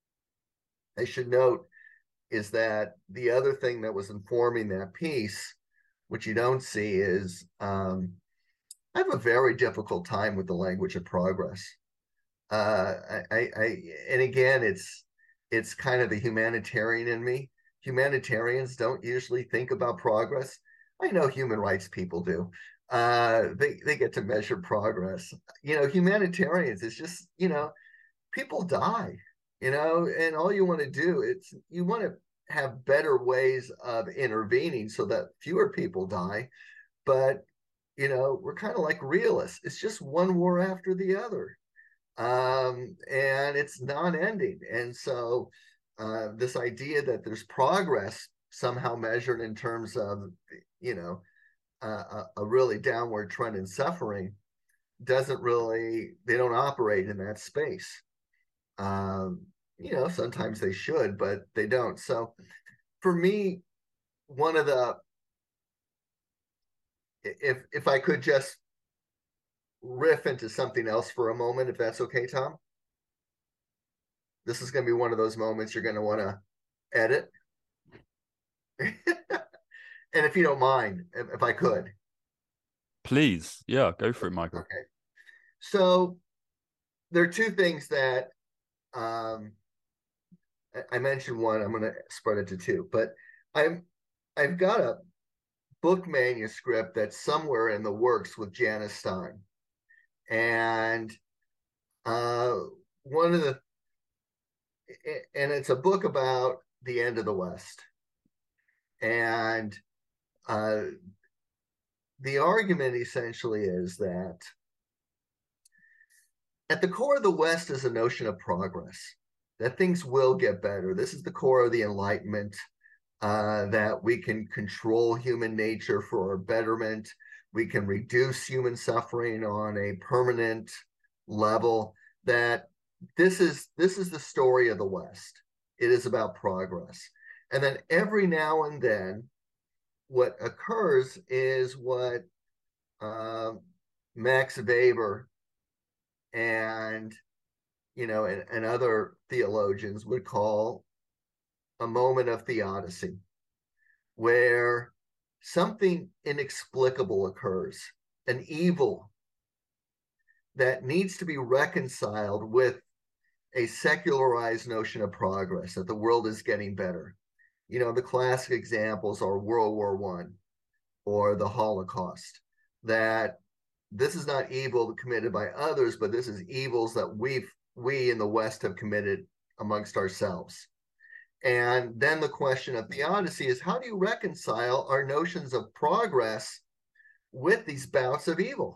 I should note is that the other thing that was informing that piece, which you don't see, is I have a very difficult time with the language of progress. And again, it's kind of the humanitarian in me. Humanitarians don't usually think about progress. I know human rights people do. They get to measure progress. Humanitarians, it's just, people die, and all you want to do, you want to have better ways of intervening so that fewer people die. But, we're kind of like realists. It's just one war after the other. And it's non-ending. And so this idea that there's progress somehow measured in terms of, a really downward trend in suffering they don't operate in that space. Sometimes they should, but they don't. So for me, one of the, if I could just riff into something else for a moment, if that's okay, Tom. This is going to be one of those moments you're going to want to edit. And if you don't mind, if I could. Please. Yeah, go for it, Michael. Okay. So there are two things that I mentioned one, I'm going to spread it to two, but I've got a book manuscript that's somewhere in the works with Janice Stein. And it's a book about the end of the West. And the argument essentially is that at the core of the West is a notion of progress, that things will get better. This is the core of the Enlightenment. that we can control human nature for our betterment. We can reduce human suffering on a permanent level. That this is the story of the West. It is about progress. And then every now and then, what occurs is what Max Weber and and other theologians would call a moment of theodicy, where something inexplicable occurs, an evil that needs to be reconciled with a secularized notion of progress, that the world is getting better. The classic examples are World War I or the Holocaust, that this is not evil committed by others, but this is evils that we in the West have committed amongst ourselves. And then the question of theodicy is, how do you reconcile our notions of progress with these bouts of evil?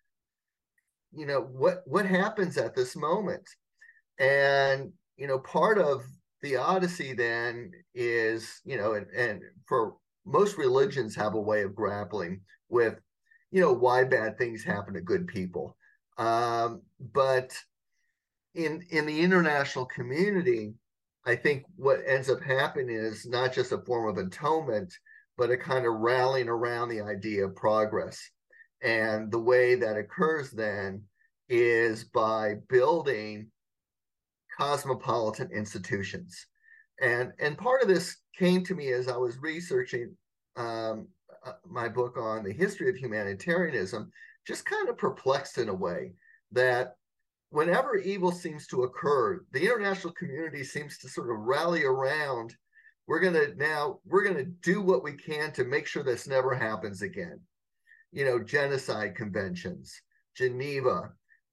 What happens at this moment? And part of theodicy then is, and for most religions have a way of grappling with, why bad things happen to good people. But in the international community, I think what ends up happening is not just a form of atonement, but a kind of rallying around the idea of progress. And the way that occurs then is by building cosmopolitan institutions. And part of this came to me as I was researching my book on the history of humanitarianism, just kind of perplexed in a way that whenever evil seems to occur, the international community seems to sort of rally around. We're going to do what we can to make sure this never happens again. Genocide conventions, Geneva,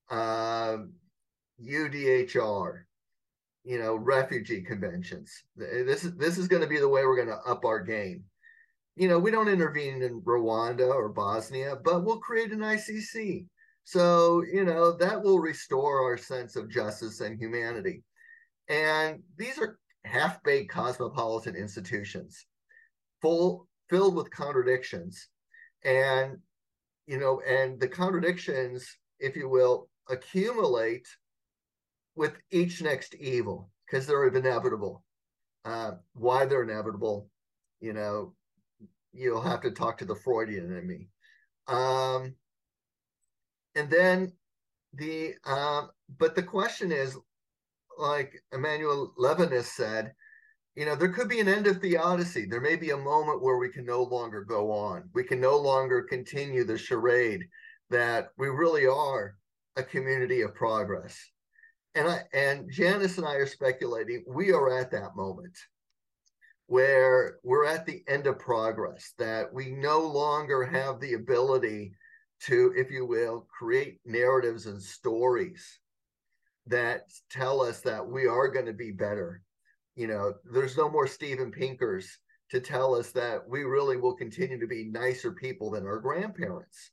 UDHR, refugee conventions. This is going to be the way we're going to up our game. We don't intervene in Rwanda or Bosnia, but we'll create an ICC. So, that will restore our sense of justice and humanity. And these are half-baked cosmopolitan institutions, filled with contradictions. And, and the contradictions, if you will, accumulate with each next evil, because they're inevitable. Why they're inevitable, you'll have to talk to the Freudian in me. And then but the question is, like Emmanuel Levinas said, there could be an end of theodicy. There may be a moment where we can no longer go on. We can no longer continue the charade that we really are a community of progress. And Janice and I are speculating we are at that moment where we're at the end of progress, that we no longer have the ability to, if you will, create narratives and stories that tell us that we are going to be better. There's no more Steven Pinkers to tell us that we really will continue to be nicer people than our grandparents.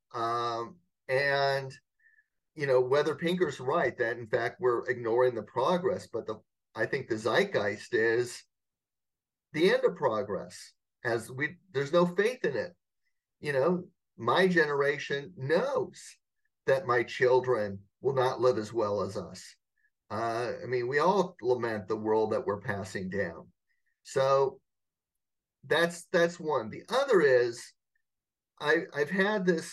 And whether Pinker's right, that in fact we're ignoring the progress, but I think the zeitgeist is the end of progress, as there's no faith in it. My generation knows that my children will not live as well as us. We all lament the world that we're passing down. So that's one. The other is I've had this,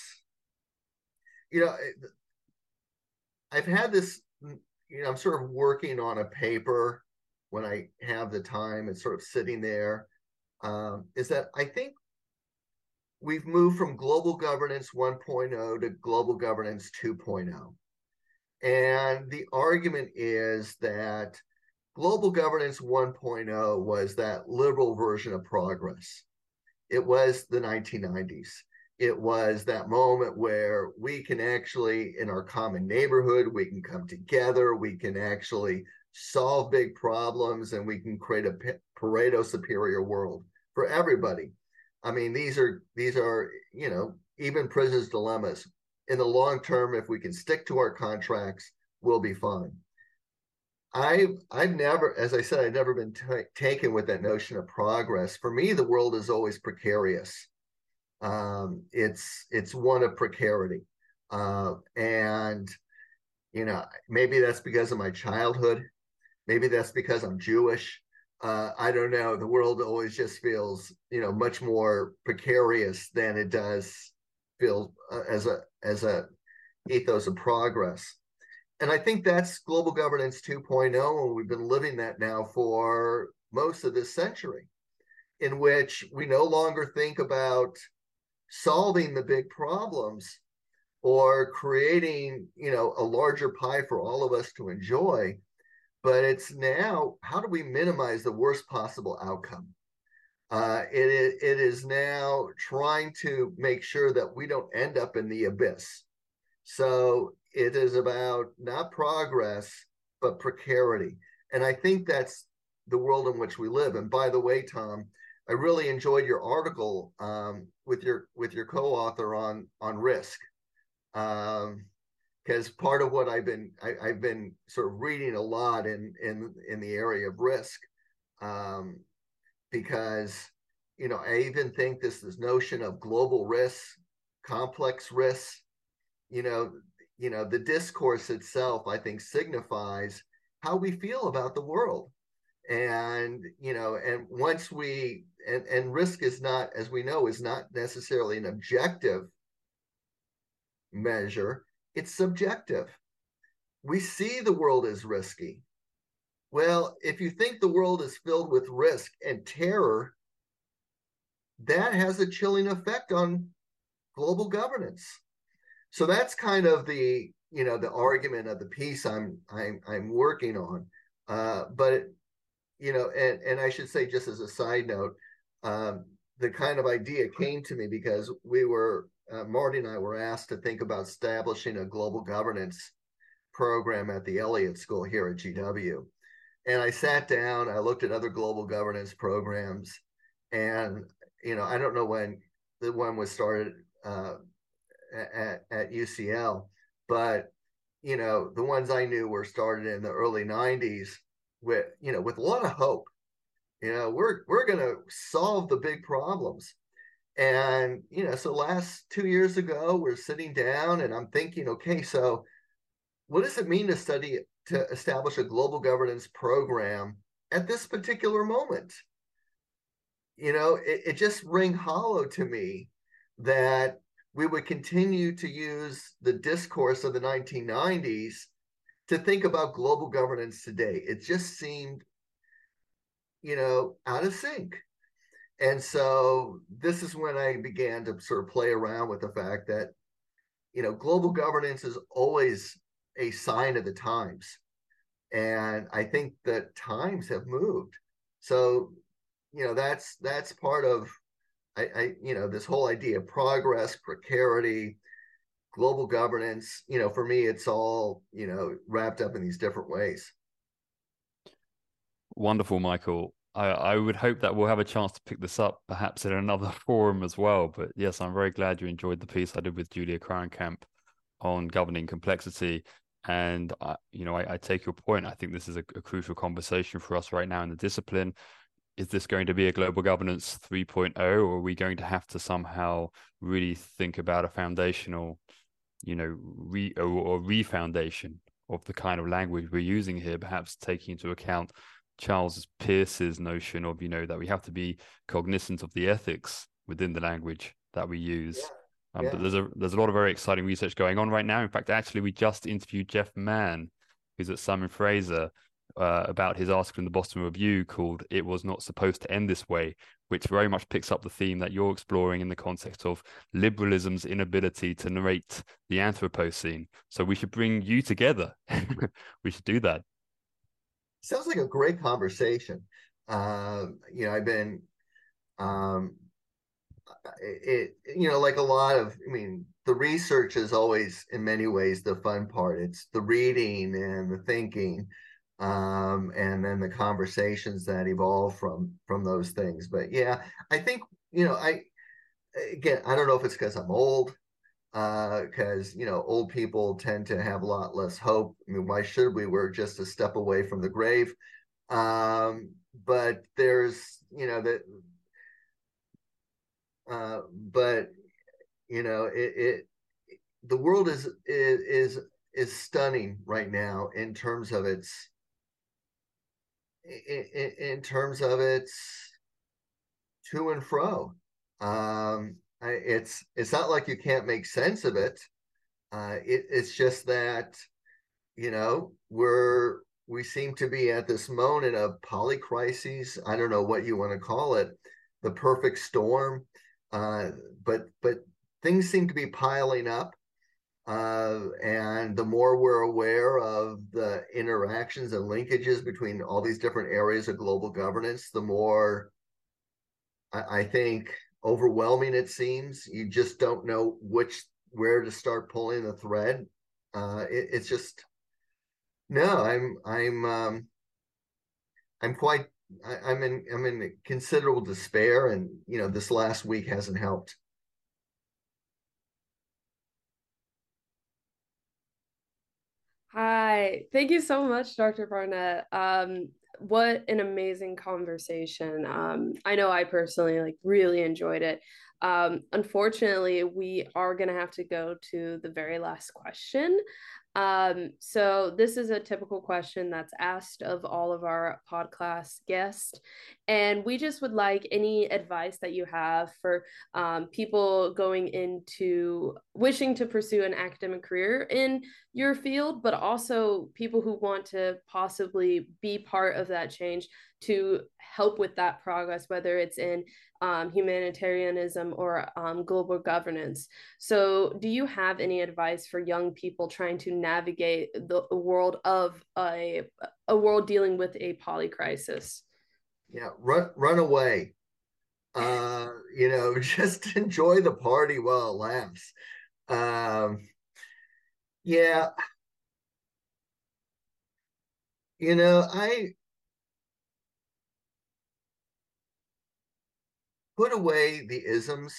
I'm sort of working on a paper when I have the time and sort of sitting there, is that I think we've moved from global governance 1.0 to global governance 2.0. And the argument is that global governance 1.0 was that liberal version of progress. It was the 1990s. It was that moment where we can actually, in our common neighborhood, we can come together, we can actually solve big problems, and we can create a Pareto superior world for everybody. These are, even Prisoner's Dilemmas. In the long term, if we can stick to our contracts, we'll be fine. I've never, as I said, I've never been taken with that notion of progress. For me, the world is always precarious. It's one of precarity, and maybe that's because of my childhood. Maybe that's because I'm Jewish. I don't know. The world always just feels, much more precarious than it does feel as a ethos of progress. And I think that's global governance 2.0, and we've been living that now for most of this century, in which we no longer think about solving the big problems or creating, a larger pie for all of us to enjoy, but it's now, how do we minimize the worst possible outcome? It is now trying to make sure that we don't end up in the abyss. So it is about not progress, but precarity. And I think that's the world in which we live. And by the way, Tom, I really enjoyed your article with your co-author on risk. Because part of what I've been sort of reading a lot in the area of risk, because I even think this notion of global risks, complex risks, the discourse itself, I think, signifies how we feel about the world. And and once and risk is not, as we know, is not necessarily an objective measure. It's subjective. We see the world as risky. Well, if you think the world is filled with risk and terror, that has a chilling effect on global governance. So that's kind of the argument of the piece I'm working on. But and I should say, just as a side note, the kind of idea came to me because Marty and I were asked to think about establishing a global governance program at the Elliott School here at GW. And I sat down, I looked at other global governance programs, and I don't know when the one was started at UCL, but the ones I knew were started in the early 90s with a lot of hope. We're going to solve the big problems. And so last 2 years ago, we're sitting down and I'm thinking, okay, so what does it mean to establish a global governance program at this particular moment? It just rang hollow to me that we would continue to use the discourse of the 1990s to think about global governance today. It just seemed, out of sync. And so this is when I began to sort of play around with the fact that, global governance is always a sign of the times. And I think that times have moved. So, that's part of, this whole idea of progress, precarity, global governance. For me, it's all, wrapped up in these different ways. Wonderful, Michael. I would hope that we'll have a chance to pick this up perhaps in another forum as well. But yes, I'm very glad you enjoyed the piece I did with Julia Krankamp on governing complexity. And, I take your point. I think this is a crucial conversation for us right now in the discipline. Is this going to be a global governance 3.0, or are we going to have to somehow really think about a foundational, refoundation of the kind of language we're using here, perhaps taking into account Charles Peirce's notion of, that we have to be cognizant of the ethics within the language that we use. Yeah. But there's a lot of very exciting research going on right now. In fact, actually, we just interviewed Jeff Mann, who's at Simon Fraser, about his article in the Boston Review called "It Was Not Supposed to End This Way," which very much picks up the theme that you're exploring in the context of liberalism's inability to narrate the Anthropocene. So we should bring you together. We should do that. Sounds like a great conversation. I've been, like a lot of, the research is always in many ways the fun part. It's the reading and the thinking, and then the conversations that evolve from those things. But yeah, I think, I don't know if it's because I'm old, because old people tend to have a lot less hope. I mean, why should we? We're just a step away from the grave. But there's that. But the world is stunning right now in terms of its to and fro. It's not like you can't make sense of it. It's just that we seem to be at this moment of polycrises. I don't know what you want to call it, the perfect storm. But things seem to be piling up. And the more we're aware of the interactions and linkages between all these different areas of global governance, the more I think overwhelming it seems. You just don't know where to start pulling the thread. It's just no. I'm in considerable despair, and this last week hasn't helped. Hi, thank you so much, Dr. Barnett. What an amazing conversation. I know I personally really enjoyed it. Unfortunately, we are gonna have to go to the very last question. So this is a typical question that's asked of all of our podcast guests, and we just would like any advice that you have for people going into wishing to pursue an academic career in your field, but also people who want to possibly be part of that change to help with that progress, whether it's in humanitarianism or global governance. So, do you have any advice for young people trying to navigate the world of a world dealing with a polycrisis? Yeah, run away. Just enjoy the party while it lasts. Yeah, I put away the isms.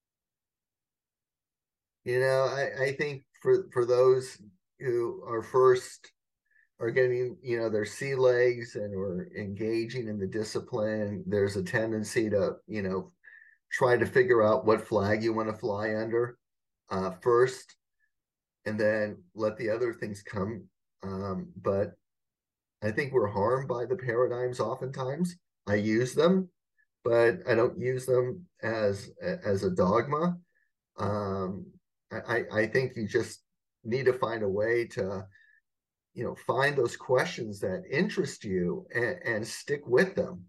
I think for those who are getting their sea legs and are engaging in the discipline, there's a tendency to try to figure out what flag you want to fly under first, and then let the other things come. But I think we're harmed by the paradigms oftentimes. I use them, but I don't use them as a dogma. Um, I think you just need to find a way to, find those questions that interest you and stick with them.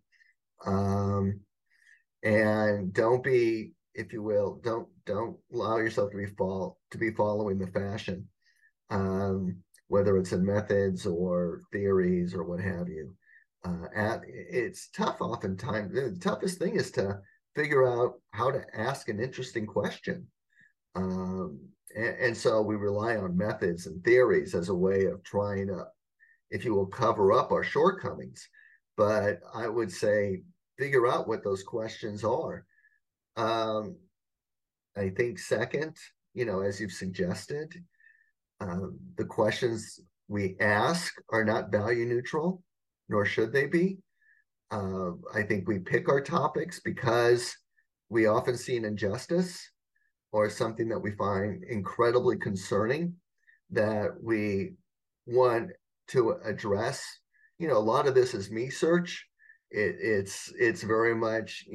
And don't be, if you will, don't allow yourself to be following the fashion, whether it's in methods or theories or what have you. It's tough oftentimes. The toughest thing is to figure out how to ask an interesting question. And so we rely on methods and theories as a way of trying to, if you will, cover up our shortcomings. But I would say figure out what those questions are. I think second, as you've suggested, the questions we ask are not value neutral, nor should they be. I think we pick our topics because we often see an injustice or something that we find incredibly concerning that we want to address. A lot of this is me search. It's very much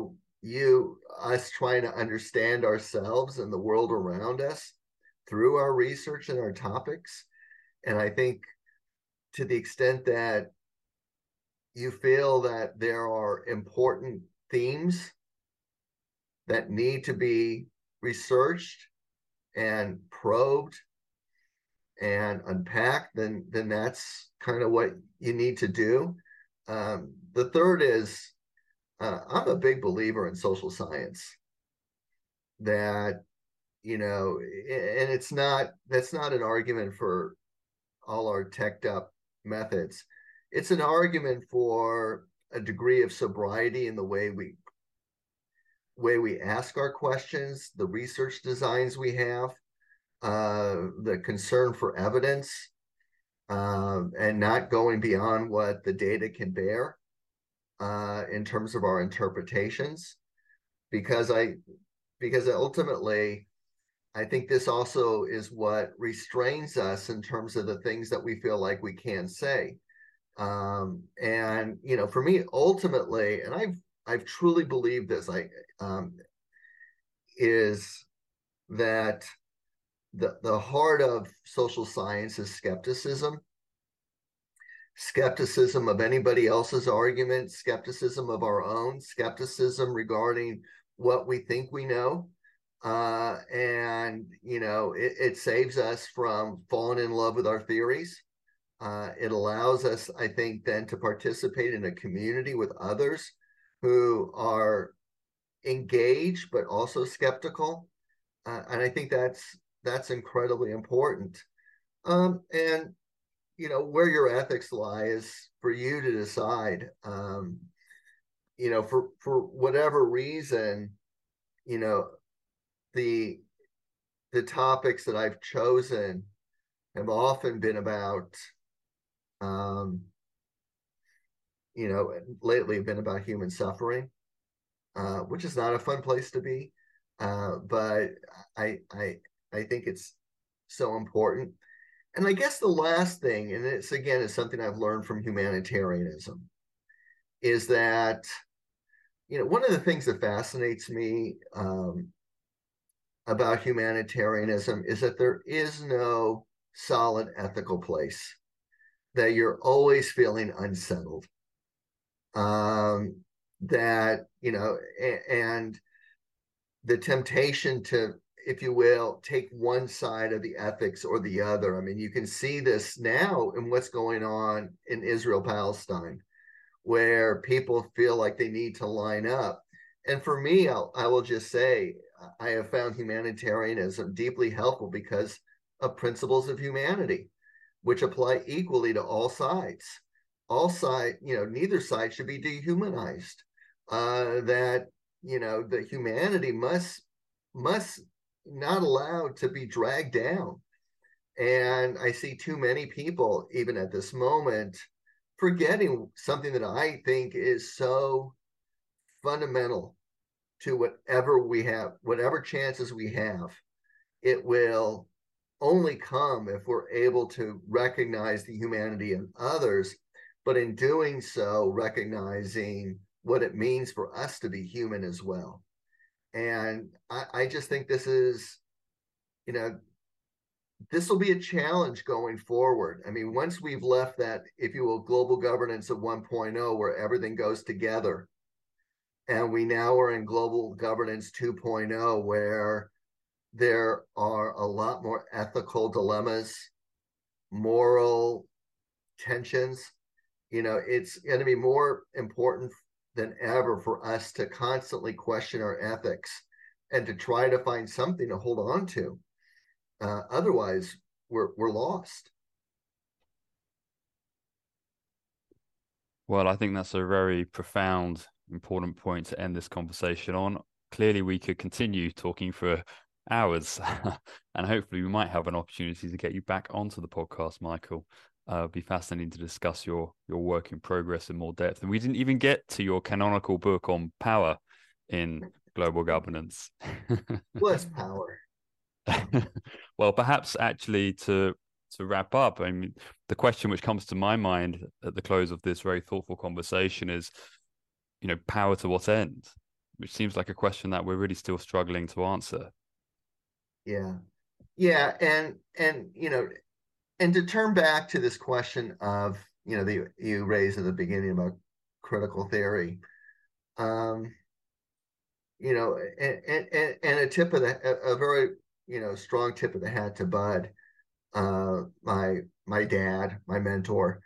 us trying to understand ourselves and the world around us through our research and our topics. And I think to the extent that you feel that there are important themes that need to be researched and probed and unpacked, then that's kind of what you need to do. The third is I'm a big believer in social science. That and that's not an argument for all our teched up methods. It's an argument for a degree of sobriety in the way way we ask our questions, the research designs we have, the concern for evidence, and not going beyond what the data can bear in terms of our interpretations, because ultimately I think this also is what restrains us in terms of the things that we feel like we can say. And for me, ultimately, and I've truly believed this, is that the heart of social science is skepticism of anybody else's argument, skepticism of our own, skepticism regarding what we think we know. And it saves us from falling in love with our theories. It allows us, I think, then to participate in a community with others who are engaged but also skeptical. And I think that's incredibly important. And where your ethics lie is for you to decide. For whatever reason, the topics that I've chosen have often been about, lately have been about human suffering, which is not a fun place to be. But I think it's so important. And I guess the last thing, and it's something I've learned from humanitarianism, is that, one of the things that fascinates me about humanitarianism is that there is no solid ethical place, that you're always feeling unsettled. That, and the temptation to, if you will, take one side of the ethics or the other. I mean, you can see this now in what's going on in Israel-Palestine, where people feel like they need to line up. And for me, I will just say, I have found humanitarianism deeply helpful because of principles of humanity, which apply equally to all sides. All sides, neither side should be dehumanized. That the humanity must not allowed to be dragged down. And I see too many people, even at this moment, forgetting something that I think is so fundamental to whatever we have, whatever chances we have. It will only come if we're able to recognize the humanity in others, but in doing so, recognizing what it means for us to be human as well. And I just think this is, this will be a challenge going forward. I mean, once we've left that, if you will, global governance of 1.0, where everything goes together, and we now are in global governance 2.0, where there are a lot more ethical dilemmas, moral tensions. It's going to be more important than ever for us to constantly question our ethics and to try to find something to hold on to. Otherwise, we're lost. Well, I think that's a very profound, important point to end this conversation on. Clearly, we could continue talking for hours, and hopefully we might have an opportunity to get you back onto the podcast, Michael. It'd be fascinating to discuss your work in progress in more depth. And we didn't even get to your canonical book on power in global governance. What's power? Well, perhaps actually to wrap up, I mean, the question which comes to my mind at the close of this very thoughtful conversation is, power to what end? Which seems like a question that we're really still struggling to answer. Yeah. And to turn back to this question of, you raised at the beginning about critical theory, and a very, strong tip of the hat to Bud, my dad, my mentor,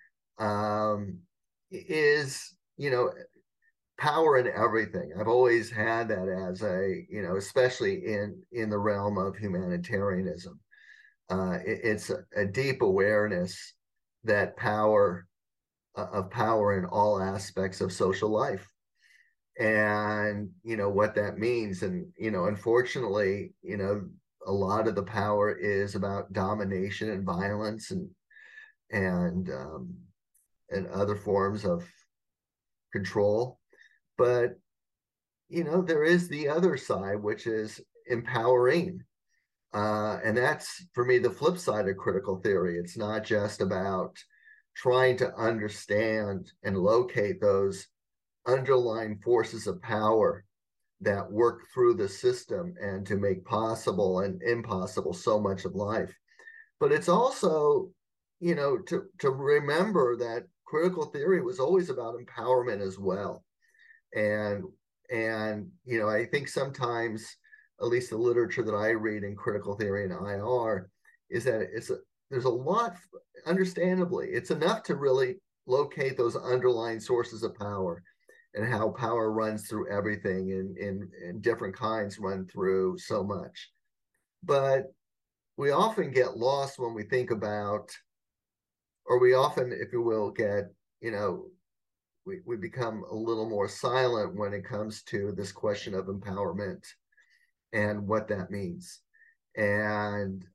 is, power in everything. I've always had that as especially in the realm of humanitarianism. It's a deep awareness that power in all aspects of social life. and what that means. And unfortunately, a lot of the power is about domination and violence and other forms of control. But there is the other side, which is empowering, and that's, for me, the flip side of critical theory. It's not just about trying to understand and locate those underlying forces of power that work through the system and to make possible and impossible so much of life. But it's also, to remember that critical theory was always about empowerment as well. And I think sometimes, at least the literature that I read in critical theory and IR, is that there's a lot, understandably, it's enough to really locate those underlying sources of power and how power runs through everything, and different kinds run through so much. But we often get lost when we think about, or we often, if you will, get, we become a little more silent when it comes to this question of empowerment and what that means. And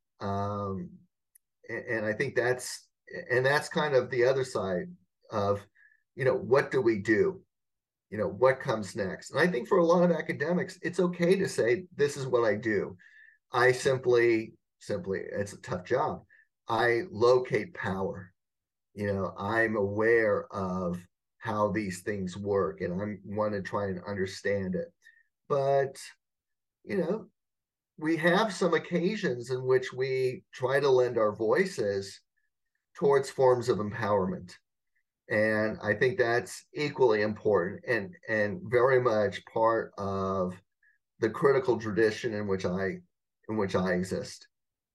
I think that's kind of the other side of, what do we do? What comes next? And I think for a lot of academics, it's okay to say, this is what I do. I simply, it's a tough job. I locate power. I'm aware of how these things work, and I want to try and understand it. But, we have some occasions in which we try to lend our voices towards forms of empowerment. And I think that's equally important and very much part of the critical tradition in which I exist.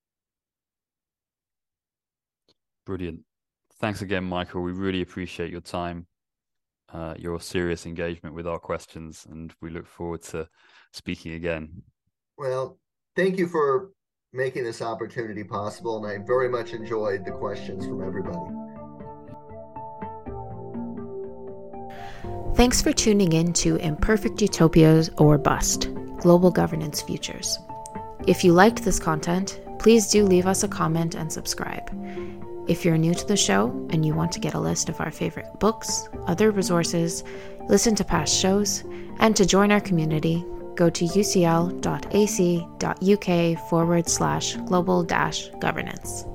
Brilliant. Thanks again, Michael. We really appreciate your time, your serious engagement with our questions, and we look forward to speaking again. Well, thank you for making this opportunity possible, and I very much enjoyed the questions from everybody. Thanks for tuning in to Imperfect Utopias or Bust, Global Governance Futures. If you liked this content, please do leave us a comment and subscribe. If you're new to the show and you want to get a list of our favorite books, other resources, listen to past shows, and to join our community, go to ucl.ac.uk/global-governance.